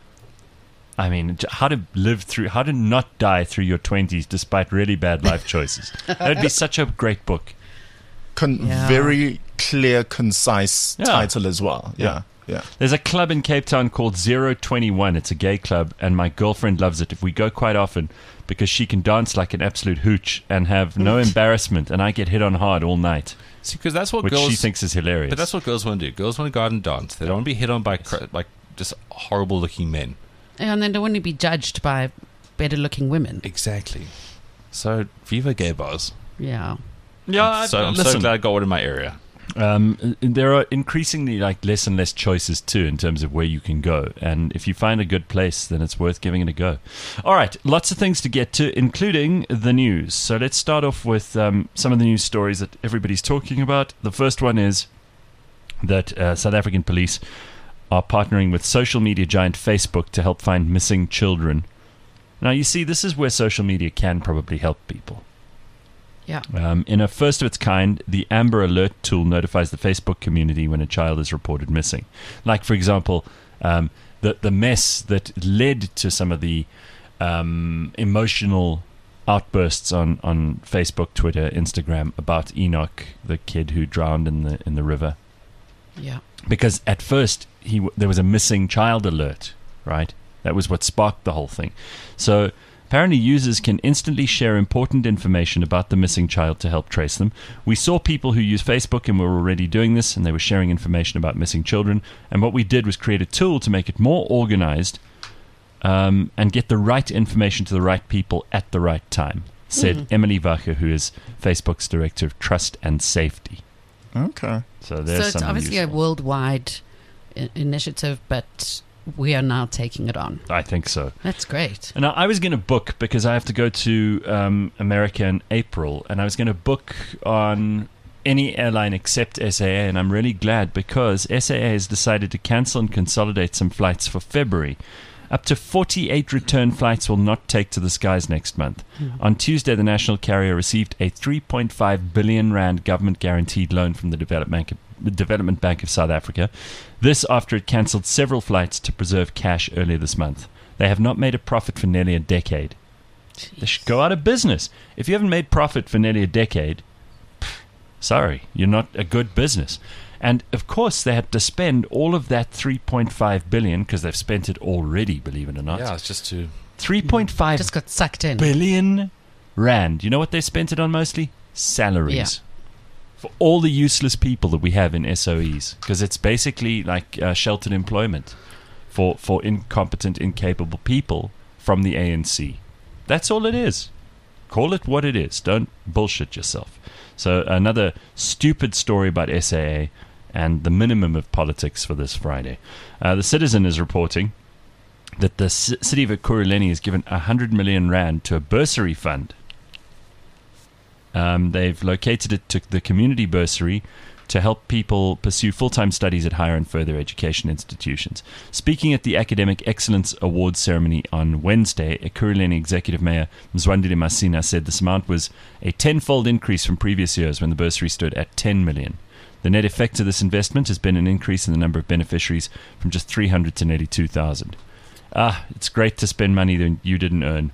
I mean, j- how to live through, how to not die through your twenties despite really bad life choices. That would be such a great book. Con- Yeah. Very clear, concise Yeah. title as well. Yeah. Yeah. Yeah. There's a club in Cape Town called zero twenty-one. It's a gay club, and my girlfriend loves it. If we go quite often, because she can dance like an absolute hooch and have no embarrassment, and I get hit on hard all night, See, because that's what which girls. she thinks is hilarious. But that's what girls want to do. Girls want to go out and dance. They don't want to be hit on by cr- like just horrible looking men. And then don't want to be judged by better looking women. Exactly. So viva gay bars. Yeah. yeah. So I'm so listen, glad I got one in my area. Um, there are increasingly like less and less choices too in terms of where you can go, and if you find a good place, then it's worth giving it a go. All right, lots of things to get to, including the news. So let's start off with um, some of the news stories that everybody's talking about. The first one is that uh, South African police are partnering with social media giant Facebook to help find missing children. Now, you see, this is where social media can probably help people. Yeah. Um, in a first of its kind, the Amber Alert tool notifies the Facebook community when a child is reported missing. Like, for example, um, the the mess that led to some of the um, emotional outbursts on, on Facebook, Twitter, Instagram about Enoch, the kid who drowned in the in the river. Yeah. Because at first he w- there was a missing child alert, right? That was what sparked the whole thing. So apparently users can instantly share important information about the missing child to help trace them. We saw people who use Facebook and were already doing this, and they were sharing information about missing children. And what we did was create a tool to make it more organized um, and get the right information to the right people at the right time, said Mhm. Emily Wache, who is Facebook's Director of Trust and Safety. Okay. So So there's it's something obviously useful. a worldwide I- initiative, but we are now taking it on. I think so. That's great. And I was going to book because I have to go to um, America in April, and I was going to book on any airline except S A A, and I'm really glad because S A A has decided to cancel and consolidate some flights for February. Up to forty-eight return flights will not take to the skies next month. On Tuesday, the national carrier received a three point five billion rand government-guaranteed loan from the Development Bank of, the Development Bank of South Africa. This after it cancelled several flights to preserve cash earlier this month. They have not made a profit for nearly a decade. They should go out of business. If you haven't made profit for nearly a decade, pff, sorry, you're not a good business. And of course, they had to spend all of that three point five billion because they've spent it already. Believe it or not, Yeah, it's just to three point five Just got sucked in. billion rand. You know what they spent it on mostly? Salaries. Yeah. For all the useless people that we have in S O Es, because it's basically like uh, sheltered employment for for incompetent, incapable people from the A N C. That's all it is. Call it what it is. Don't bullshit yourself. So another stupid story about S A A and the minimum of politics for this Friday. Uh, the Citizen is reporting that the c- city of Ekurhuleni has given one hundred million rand to a bursary fund. Um, they've located it to the community bursary to help people pursue full-time studies at higher and further education institutions. Speaking at the Academic Excellence Awards ceremony on Wednesday, Ekurhuleni Executive Mayor Mzwandile Masina said this amount was a tenfold increase from previous years when the bursary stood at ten million. The net effect of this investment has been an increase in the number of beneficiaries from just three hundred to nearly two thousand. Ah, it's great to spend money that you didn't earn.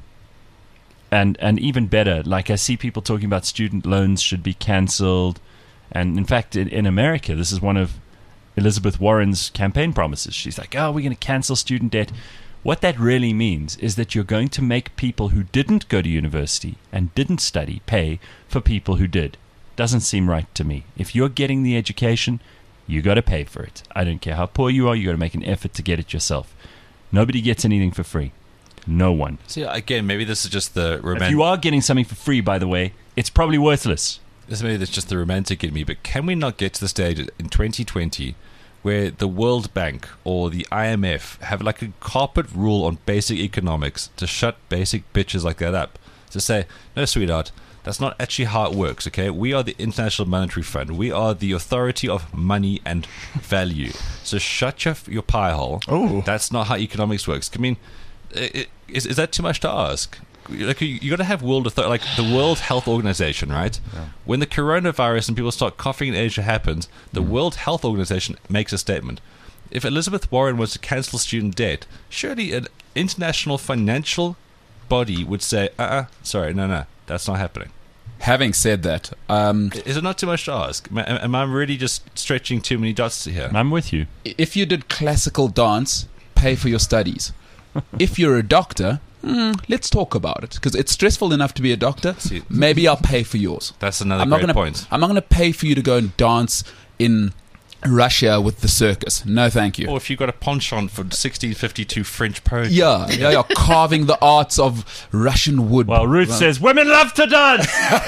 And and even better, like I see people talking about student loans should be cancelled. And in fact, in, in America, this is one of Elizabeth Warren's campaign promises. She's like, oh, we're going to cancel student debt. What that really means is that you're going to make people who didn't go to university and didn't study pay for people who did. Doesn't seem right to me. If you're getting the education, you got to pay for it. I don't care how poor you are, you got to make an effort to get it yourself. Nobody gets anything for free. No one. see again. Maybe this is just the If romantic. you are getting something for free, by the way, it's probably worthless. This maybe that's just the romantic in me. But can we not get to the stage in twenty twenty where the World Bank or the I M F have like a carpet rule on basic economics to shut basic bitches like that up? To say, no, sweetheart, that's not actually how it works. Okay, we are the International Monetary Fund. We are the authority of money and value. So shut your your pie hole. Oh. That's not how economics works. I mean. It, is is that too much to ask? Like you, you got to have world authority, like the World Health Organization, right? Yeah. When the coronavirus and people start coughing in Asia happens, the Mm. World Health Organization makes a statement. If Elizabeth Warren was to cancel student debt, surely an international financial body would say, "Uh-uh, sorry, no, no, that's not happening." Having said that, um, Is it not too much to ask? Am, am I really just stretching too many dots here? I'm with you. if you did classical dance, pay for your studies. If you're a doctor, hmm, let's talk about it because it's stressful enough to be a doctor. See- Maybe I'll pay for yours. That's another I'm not great gonna, point. I'm not going to pay for you to go and dance in Russia with the circus. No, thank you. Or if you got a penchant for sixteen fifty-two French poetry. Yeah, yeah, yeah. Carving the arts of Russian wood. Well, Ruth says women love to dance.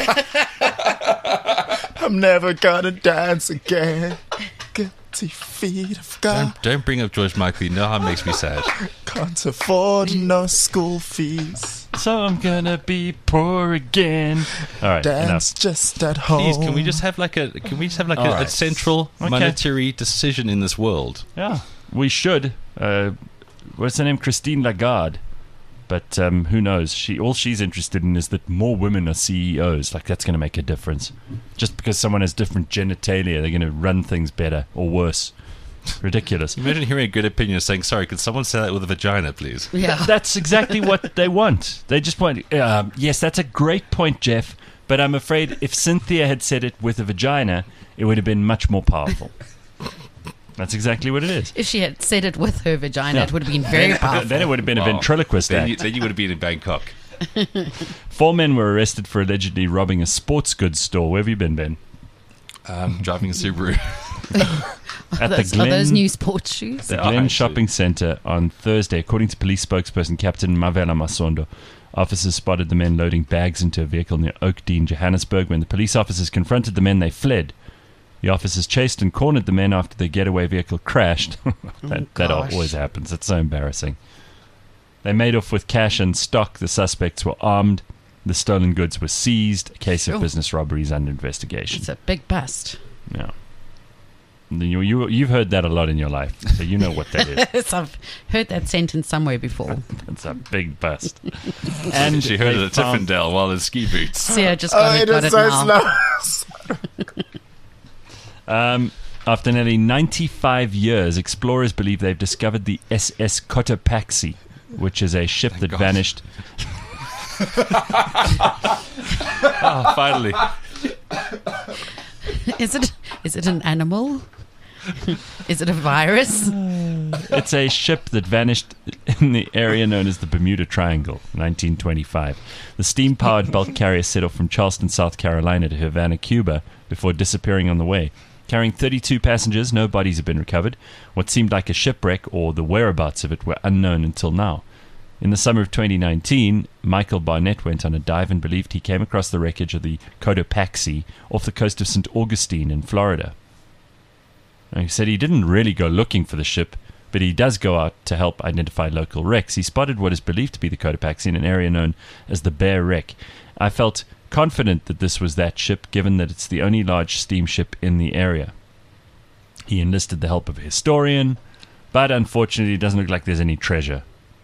I'm never gonna dance again. Guilty feet of God. Don't, don't bring up George Michael. You know how it makes me sad. Can't afford no school fees. So I'm gonna be poor again. All right, Dance enough. just at home. Please, can we just have like a can we just have like All a, a right. central Okay. monetary decision in this world? Yeah, we should. Uh, what's her name? Christine Lagarde. But um, who knows? She all she's interested in is that more women are C E Os. Like, that's going to make a difference. Just because someone has different genitalia, they're going to run things better or worse. Ridiculous. Imagine hearing a good opinion saying, sorry, could someone say that with a vagina, please? Yeah. That's exactly what they want. They just want, um, yes, that's a great point, Jeff. But I'm afraid if Cynthia had said it with a vagina, it would have been much more powerful. That's exactly what it is. If she had said it with her vagina, Yeah. it would have been very powerful. Then it would have been a Wow. ventriloquist Then act. you, then you would have been in Bangkok. Four men were arrested for allegedly robbing a sports goods store. Where have you been, Ben? Um, driving a Subaru. At Those, the are those Glen, new sports shoes? the They are, Glen actually. Shopping Centre on Thursday, according to police spokesperson Captain Mavela Masondo. Officers spotted the men loading bags into a vehicle near Oakdean, Johannesburg. When the police officers confronted the men, they fled. The officers chased and cornered the men after their getaway vehicle crashed. that Oh, that gosh. always happens. It's so embarrassing. They made off with cash and stock. The suspects were armed. The stolen goods were seized. A case Sure. of business robbery is under investigation. It's a big bust. Yeah. You, you, you've heard that a lot in your life, so you know what that is. Yes, I've heard that sentence somewhere before. It's a big bust. And She heard they it at found- Tiffindale while in ski boots. See, I just Oh, got it, it got is it so now. slow. Um, after nearly ninety-five years, explorers believe they've discovered the S S Cotopaxi, which is a ship that God. vanished. Oh, finally. Is it? Is it an animal? Is it a virus? It's a ship that vanished in the area known as the Bermuda Triangle, nineteen twenty-five. The steam-powered bulk carrier set off from Charleston, South Carolina to Havana, Cuba, before disappearing on the way. Carrying thirty-two passengers, no bodies have been recovered. What seemed like a shipwreck or the whereabouts of it were unknown until now. In the summer of twenty nineteen, Michael Barnett went on a dive and believed he came across the wreckage of the Cotopaxi off the coast of Saint Augustine in Florida. And he said he didn't really go looking for the ship, but he does go out to help identify local wrecks. He spotted what is believed to be the Cotopaxi in an area known as the Bear Wreck. I felt confident that this was that ship, given that it's the only large steamship in the area. He enlisted the help of a historian, but unfortunately it doesn't look like there's any treasure.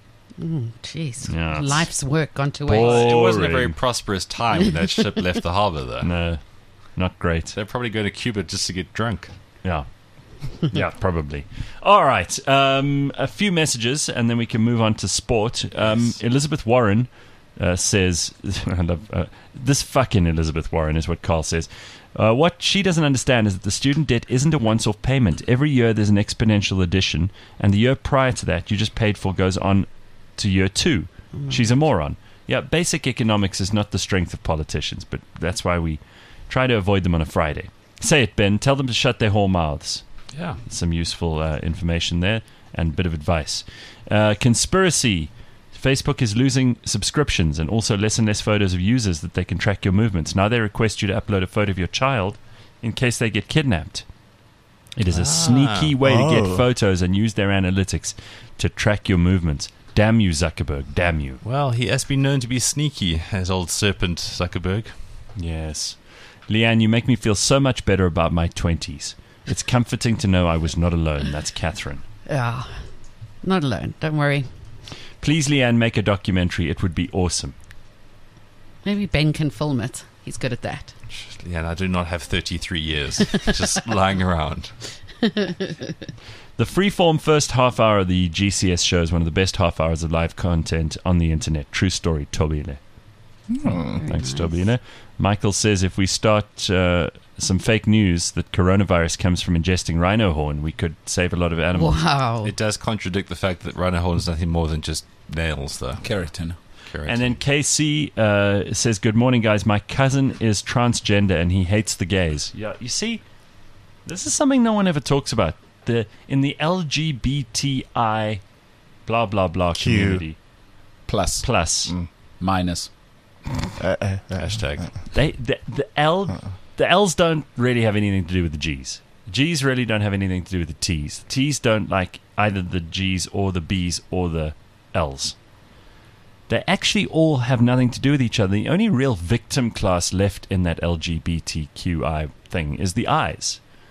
Jeez, Yeah, it's life's work gone to boring. waste. It wasn't a very Boring. prosperous time when that ship left the harbour, though. No, not great. They're probably going to Cuba just to get drunk. Yeah. Yeah, probably. All right. Um, a few messages, and then we can move on to sport. Um, Elizabeth Warren uh, says, I love, uh, this fucking Elizabeth Warren is what Carl says. Uh, what she doesn't understand is that the student debt isn't a once-off payment. Every year there's an exponential addition, and the year prior to that you just paid for goes on to year two. She's a moron. Yeah, basic economics is not the strength of politicians, but that's why we try to avoid them on a Friday. Say it, Ben. Tell them to shut their whole mouths. Yeah. Some useful uh, information there and a bit of advice. Uh, conspiracy. Facebook is losing subscriptions and also less and less photos of users that they can track your movements. Now they request you to upload a photo of your child in case they get kidnapped. It is a sneaky way to get Oh. photos and use their analytics to track your movements. Damn you, Zuckerberg. Damn you. Well, he has been known to be sneaky, as old serpent Zuckerberg. Yes. Leanne, you make me feel so much better about my twenties. It's comforting to know I was not alone. That's Catherine. Yeah, not alone. Don't worry. Please, Leanne, make a documentary. It would be awesome. Maybe Ben can film it. He's good at that. Yeah, I do not have thirty-three years just lying around. The freeform first half hour of the G C S show is one of the best half hours of live content on the internet. True story, Tobile. Thanks, Tobile. Michael says if we start uh, some fake news that coronavirus comes from ingesting rhino horn, we could save a lot of animals. Wow. It does contradict the fact that rhino horn is nothing more than just nails, though. Keratin. Correct. And then K C uh, says, good morning, guys. My cousin is transgender and he hates the gays. Yeah, you see, this is something no one ever talks about. The In the L G B T I blah, blah, blah Q. community. Plus. Plus. Minus. Uh, uh, uh, Hashtag. They, the, the L, the L's don't really have anything to do with the G's. G's really don't have anything to do with the T's. The T's don't like either the G's or the B's or the L's. They actually all have nothing to do with each other. The only real victim class left in that L G B T Q I thing is the I's.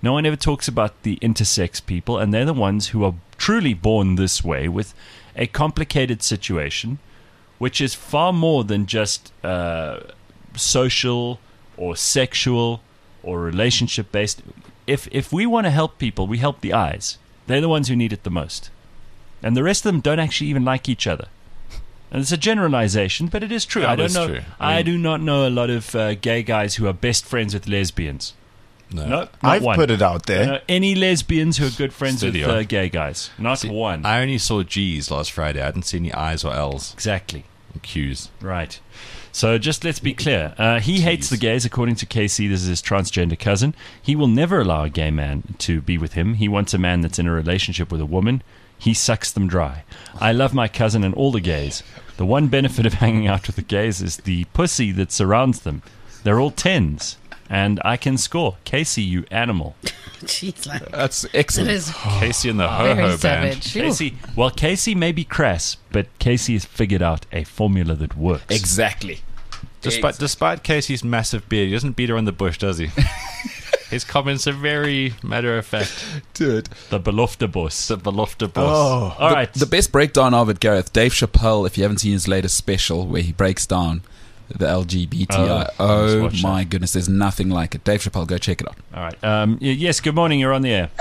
No one ever talks about the intersex people, and they're the ones who are truly born this way with a complicated situation, which is far more than just uh, social or sexual or relationship based. If if we want to help people, we help the eyes. They're the ones who need it the most. And the rest of them don't actually even like each other. And it's a generalization, but it is true. Yeah, I don't that's know. true. I, I mean- do not know a lot of uh, gay guys who are best friends with lesbians. No. No, not I've one. put it out I there. know any lesbians who are good friends Studio. with uh, gay guys. Not See, one. I only saw G's last Friday. I didn't see any I's or L's exactly. or Q's. Right. So just let's be clear. Uh, he hates the gays, according to K C. This is his transgender cousin. He will never allow a gay man to be with him. He wants a man that's in a relationship with a woman. He sucks them dry. I love my cousin and all the gays. The one benefit of hanging out with the gays is the pussy that surrounds them. They're all tens. And I can score. Casey, you animal. Jeez, like, That's that excellent. is Casey and the very Ho Ho Band. savage. Phew. Casey, well, Casey may be crass, but Casey has figured out a formula that works. Exactly. Despite despite Casey's massive beard, he doesn't beat around the bush, does he? His comments are very matter of fact. Dude. The beloved boss. The beloved boss. Oh, All the, right. the best breakdown of it, Gareth, Dave Chappelle, if you haven't seen his latest special where he breaks down the L G B T I. Oh, let's Oh, watch my goodness, there's nothing like it. Dave Chappelle, go check it out. All right. Um, y- yes, good morning. You're on the air.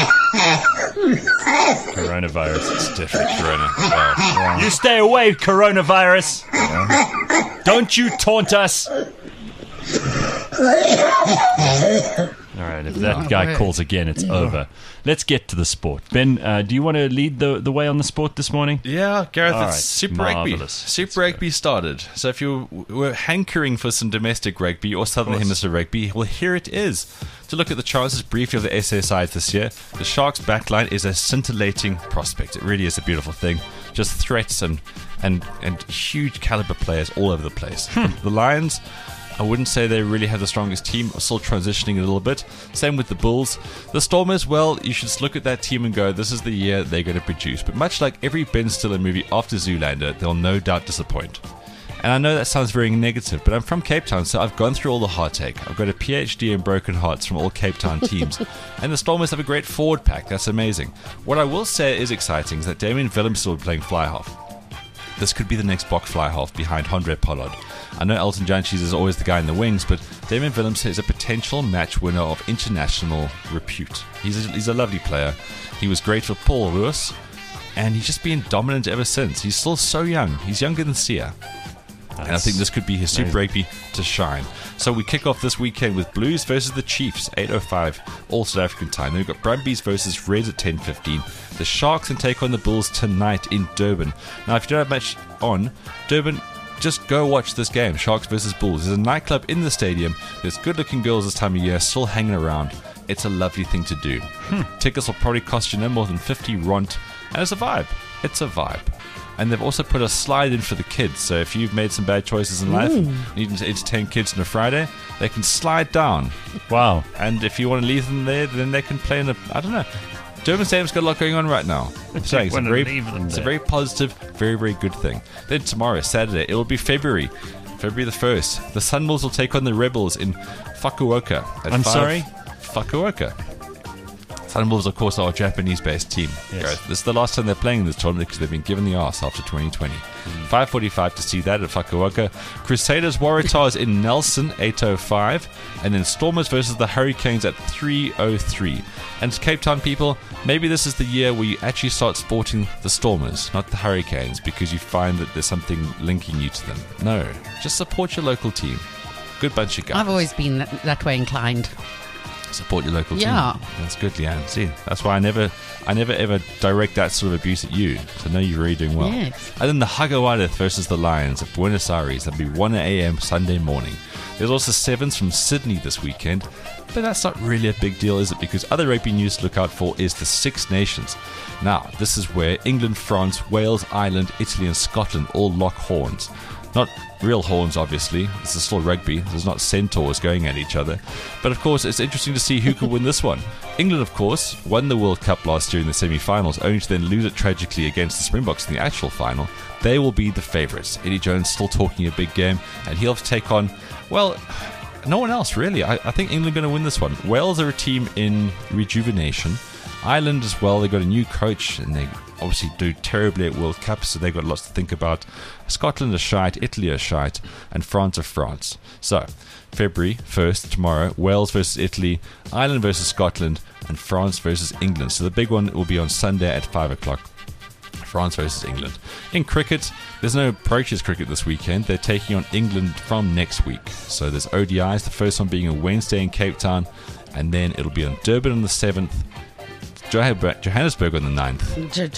Coronavirus. It's definitely Corona. Wow. You stay away, coronavirus. Don't you taunt us. All right, if that No guy way. calls again, it's over. Let's get to the sport. Ben, uh, do you want to lead the, the way on the sport this morning? Yeah, Gareth, All it's right, Super Rugby. marvellous. Super Rugby started. So if you were hankering for some domestic rugby or Southern Hemisphere rugby, well, here it is. To look at the chances briefly of the S A sides this year, the Sharks' backline is a scintillating prospect. It really is a beautiful thing. Just threats and and, and huge caliber players all over the place. The Lions, I wouldn't say they really have the strongest team, still transitioning a little bit. Same with the Bulls. The Stormers, well, you should just look at that team and go, this is the year they're going to produce. But much like every Ben Stiller movie after Zoolander, they'll no doubt disappoint. And I know that sounds very negative, but I'm from Cape Town, so I've gone through all the heartache. I've got a P H D in broken hearts from all Cape Town teams. And the Stormers have a great forward pack. That's amazing. What I will say is exciting is that Damien Willems will be playing fly half. This could be the next Bok fly half behind Andre Pollard. I know Elton Jantjies is always the guy in the wings, but Damien Willems is a potential match winner of international repute. He's a, he's a lovely player. He was great for Paul Roos, and he's just been dominant ever since. He's still so young. He's younger than Sia. And I think this could be his Super Rugby to shine. So we kick off this weekend with Blues versus the Chiefs, eight oh five, all South African time. Then we've got Brumbies versus Reds at ten fifteen. The Sharks can take on the Bulls tonight in Durban. Now, if you don't have much on, Durban, just go watch this game, Sharks versus Bulls. There's a nightclub in the stadium. There's good-looking girls this time of year still hanging around. It's a lovely thing to do. Tickets will probably cost you no more than fifty rand, and it's a vibe. It's a vibe. And they've also put a slide in for the kids. So if you've made some bad choices in life and need to entertain kids on a Friday, they can slide down. Wow. And if you want to leave them there, then they can play in a, I don't know. Durban Stadium's got a lot going on right now. I'm saying it's a wanna very, leave them it's a there. very positive, very, very good thing. Then tomorrow, Saturday, it will be February. February the first. The Sunwolves will take on the Rebels in Fukuoka. At I'm five- sorry? Fukuoka. Sunwolves, of course, are a Japanese-based team. Yes. Gareth. This is the last time they're playing in this tournament because they've been given the arse after twenty twenty. five forty-five to see that at Fukuoka. Crusaders Waratahs in Nelson, eight oh five. And then Stormers versus the Hurricanes at three oh three. And Cape Town people, maybe this is the year where you actually start sporting the Stormers, not the Hurricanes, because you find that there's something linking you to them. No, just support your local team. Good bunch of guys. I've always been that, that way inclined. Support your local Yeah. team. That's good, Leanne. See, that's why I never, I never ever direct that sort of abuse at you. So I know you're really doing well. Yes. And then the Hagawadith versus the Lions of Buenos Aires. That'll be one a.m. Sunday morning. There's also sevens from Sydney this weekend, but that's not really a big deal, is it? Because other rugby news to look out for is the Six Nations. Now, this is where England, France, Wales, Ireland, Italy, and Scotland all lock horns. Not real horns, obviously. This is still rugby. There's not centaurs going at each other. But of course, it's interesting to see who could win this one. England, of course, won the World Cup last year in the semi-finals, only to then lose it tragically against the Springboks in the actual final. They will be the favourites. Eddie Jones still talking a big game, and he'll have to take on, well, no one else, really. I, I think England are going to win this one. Wales are a team in rejuvenation. Ireland as well, they got a new coach, and they obviously do terribly at World Cup, so they've got lots to think about. Scotland are shite, Italy are shite, and France are France. So, February first, tomorrow, Wales versus Italy, Ireland versus Scotland, and France versus England. So the big one will be on Sunday at five o'clock. France versus England. In cricket, there's no Proteas cricket this weekend. They're taking on England from next week. So there's O D Is, the first one being on Wednesday in Cape Town, and then it'll be on Durban on the seventh, Johannesburg on the ninth.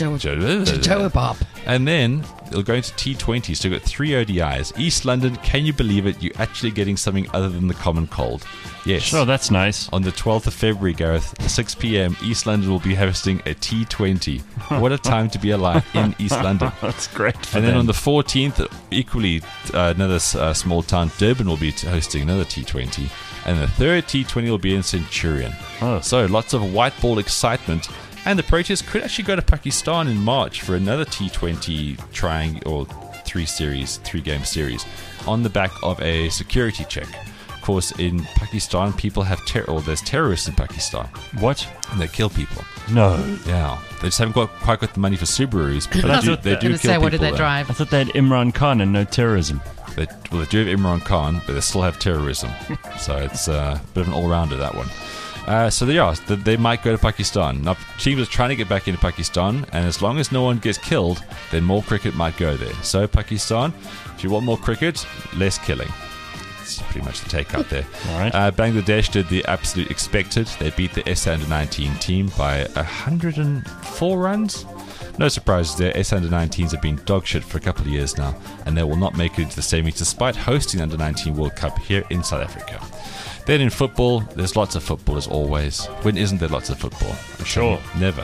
Joe Bob. And then it'll go into T twenty. So we've got three O D Is. East London, can you believe it? You're actually getting something other than the common cold. Yes. Sure, that's nice. On the twelfth of February, Gareth, six p.m, East London will be hosting a T twenty. What a time to be alive in East London. That's great for And then them. on the fourteenth, equally uh, another uh, small town, Durban, will be t- hosting another T twenty. And the third T twenty will be in Centurion. Oh. So lots of white ball excitement. And the Proteas could actually go to Pakistan in March for another T twenty triangle or three series, three game series on the back of a security check. Of course, in Pakistan, people have ter- or there's terrorists in Pakistan, What? and they kill people. No. Yeah, they just haven't got quite got the money for Subarus, but But I they do, thought they that- do Gonna kill say, people. what did they there. drive? I thought they had Imran Khan and no terrorism. They, well, they do have Imran Khan, but they still have terrorism. So it's uh, a bit of an all-rounder, that one. Uh, so they are. They, they might go to Pakistan. Now, teams are trying to get back into Pakistan, and as long as no one gets killed, then more cricket might go there. So Pakistan, if you want more cricket, less killing. That's pretty much the take out there. All right. Uh, Bangladesh did the absolute expected. They beat the S under nineteen team by one hundred four runs. No surprises there. S under nineteens have been dog shit for a couple of years now, and they will not make it into the semis despite hosting the under nineteen World Cup here in South Africa. Then in football, there's lots of football as always. When isn't there lots of football? Sure. Never.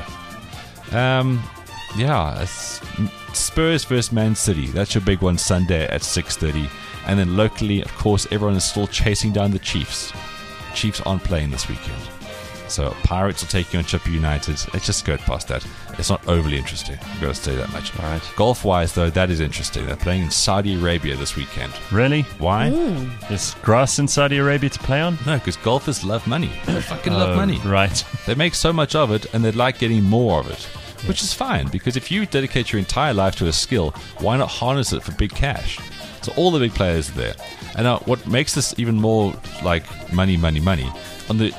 Um, yeah, it's Spurs versus Man City. That's your big one Sunday at six thirty. And then locally, of course, everyone is still chasing down the Chiefs. Chiefs aren't playing this weekend. So Pirates are taking on Chipper United. Let's just go past that. It's not overly interesting. I've got to say that much. All right. Golf-wise, though, that is interesting. They're playing in Saudi Arabia this weekend. Really? Why? There's grass in Saudi Arabia to play on? No, because golfers love money. They fucking love Oh, money. Right. They make so much of it, and they like getting more of it, which is fine, because if you dedicate your entire life to a skill, why not harness it for big cash? So all the big players are there. And now what makes this even more like money, money, money, on the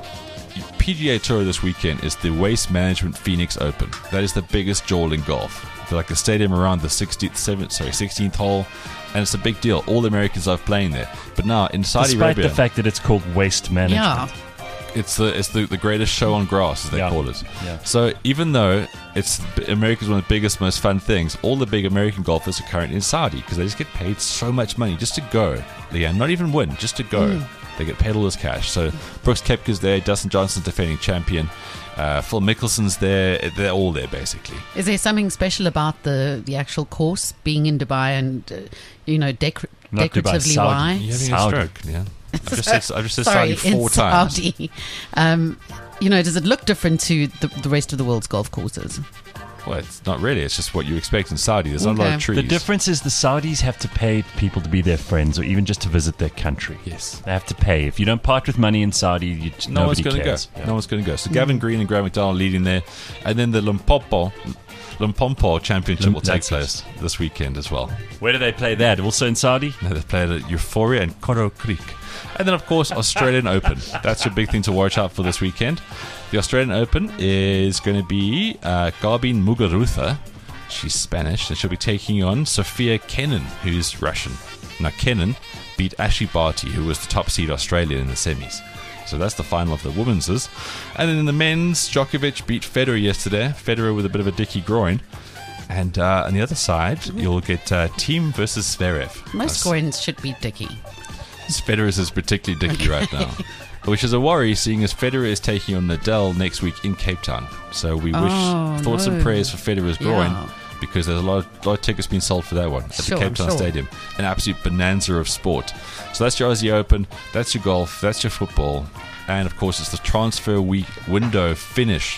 P G A Tour this weekend is the Waste Management Phoenix Open. That is the biggest jewel in golf. They're like the stadium around the sixteenth, seventh, sorry, sixteenth hole, and it's a big deal. All the Americans love playing there. But now in Saudi Despite Arabia, the fact that it's called waste management. Yeah. it's the it's the, the greatest show on grass, as they Yeah. call it. Yeah. So even though it's America's one of the biggest, most fun things, all the big American golfers are currently in Saudi because they just get paid so much money just to go. Yeah, not even win, just to go. They get paid all this cash. So Brooks Koepka's there, Dustin Johnson's defending champion, uh, Phil Mickelson's there. They're all there basically. Is there something special about the, the actual course being in Dubai and, uh, you know, decor- Not Dubai, decoratively Saudi. why? You're having Saudi. a stroke, yeah. I've just said, I've just said Sorry, Saudi four in times. Saudi. Um, you know, does it look different to the, the rest of the world's golf courses? Well, it's not really. It's just what you expect in Saudi. There's not a lot Okay. of trees. The difference is the Saudis have to pay people to be their friends or even just to visit their country. Yes. They have to pay. If you don't part with money in Saudi, you, No one's nobody going to go. cares. Yeah. No one's going to go. So Gavin Green and Graham McDonald leading there, and then the Limpopo, Limpopo Championship Lim- will take that's place this weekend as well. Where do they play that? Also in Saudi? Now they play at Euphoria and Coral Creek, and then of course Australian Open. That's your big thing to watch out for this weekend. The Australian Open is going to be uh, Garbine Muguruza. She's Spanish, and she'll be taking on Sophia Kenin, who's Russian. Now Kenin beat Ashley Barty, who was the top seed Australian in the semis. So that's the final of the women's. And then in the men's, Djokovic beat Federer yesterday. Federer with a bit of a dicky groin. And uh, on the other side, you'll get uh, Team versus Zverev. Most Now, groins should be dicky. Federer is particularly dicky right now, which is a worry, seeing as Federer is taking on Nadal next week in Cape Town. So we wish Oh, thoughts and no. prayers for Federer's groin, Yeah. because there's a lot of, lot of tickets being sold for that one at Sure, the Cape Town sure. Stadium. An absolute bonanza of sport. So that's your Aussie Open, that's your golf, that's your football, and of course it's the transfer week window finish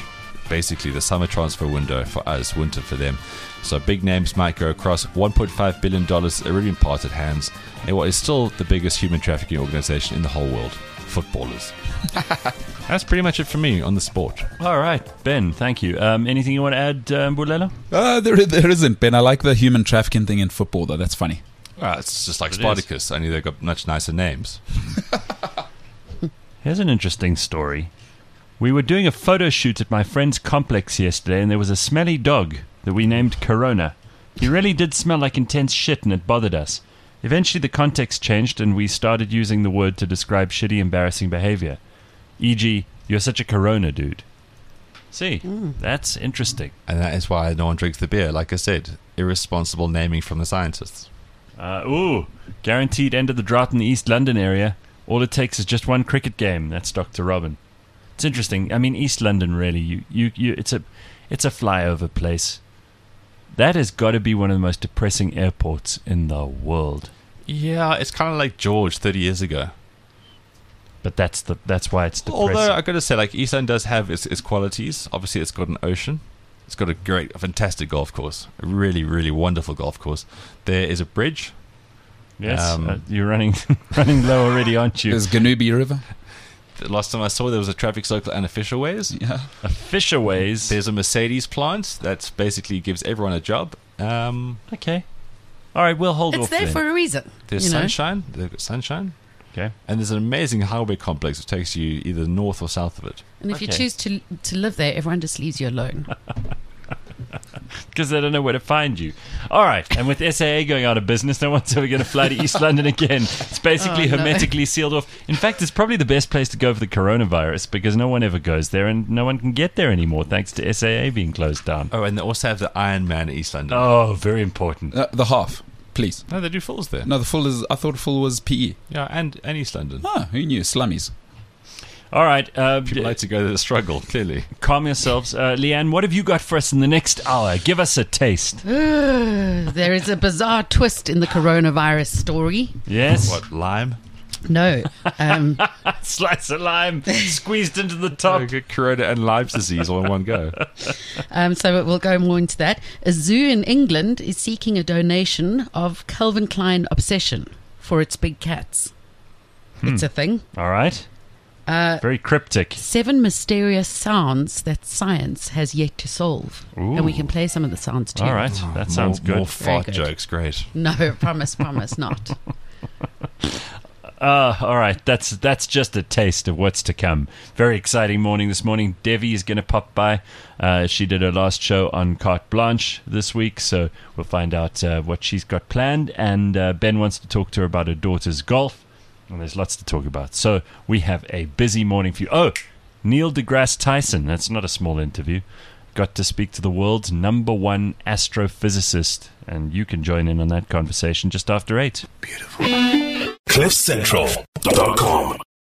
basically the summer transfer window for us, winter for them. So big names might go across. one point five billion dollars already in parted hands in what is still the biggest human trafficking organization in the whole world. Footballers. That's pretty much it for me on the sport. All right, Ben, thank you. Um, anything you want to add, um, Bulelo? Uh, there, there isn't, Ben. I like the human trafficking thing in football, though. That's funny. Ah, it's just like It Spartacus, only they've got much nicer names. Here's an interesting story. We were doing a photo shoot at my friend's complex yesterday, and there was a smelly dog that we named Corona. He really did smell like intense shit, and it bothered us. Eventually, the context changed, and we started using the word to describe shitty, embarrassing behavior. for example, you're such a Corona, dude. See, mm. that's interesting. And that is why no one drinks the beer. Like I said, irresponsible naming from the scientists. Uh, ooh, guaranteed end of the drought in the East London area. All it takes is just one cricket game. That's Doctor Robin. It's interesting. I mean, East London, really, you, you, you, it's a, it's a flyover place. That has got to be one of the most depressing airports in the world. Yeah, it's kind of like George thirty years ago. But that's the that's why it's depressing. Although I got to say, like East London does have its, its qualities. Obviously, it's got an ocean. It's got a great, a fantastic golf course. A really, really wonderful golf course. There is a bridge. Yes, Um, uh, you're running running low already, aren't you? There's Ganubi River. The last time I saw, there was a traffic circle and a fisherways. Yeah. A Fisherways. There's a Mercedes plant that basically gives everyone a job. Um, Okay. All right, we'll hold It's off there then. for a reason. there's you know? sunshine. They've got sunshine. Okay. And there's an amazing highway complex that takes you either north or south of it. And if you Okay. choose to to live there, everyone just leaves you alone. Because they don't know where to find you. All right, and with S A A going out of business, no one's ever going to fly to East London again. It's basically Oh, no. hermetically sealed off. In fact, it's probably the best place to go for the coronavirus because no one ever goes there and no one can get there anymore thanks to S A A being closed down. Oh, and they also have the Iron Man at East London. Oh, very important. Uh, the half, please. No, they do fulls there. No, the full is. I thought full was P E. Yeah, and, and East London. Ah, who knew? Slummies. All right, uh, People like to go to the struggle, clearly. calm yourselves. Uh, Leanne, what have you got for us in the next hour? Give us a taste. There is a bizarre twist in the coronavirus story. Yes? What, lime? No. Um, Slice of lime squeezed into the top. Oh, get Corona and Lyme's disease all in one go. um, so we'll go more into that. A zoo in England is seeking a donation of Calvin Klein Obsession for its big cats. It's a thing. All right. Uh, Very cryptic. Seven mysterious sounds that science has yet to solve. And we can play some of the sounds too. All right, that sounds more, good. More fart good. jokes, great. No, promise, promise not. Uh, all right, that's that's just a taste of what's to come. Very exciting morning this morning. Devi is going to pop by. Uh, she did her last show on Carte Blanche this week, so we'll find out uh, what she's got planned. And uh, Ben wants to talk to her about her daughter's golf, and there's lots to talk about. So we have a busy morning for you. Oh, Neil deGrasse Tyson. That's not a small interview. Got to speak to the world's number one astrophysicist, and you can join in on that conversation just after eight. cliff central dot com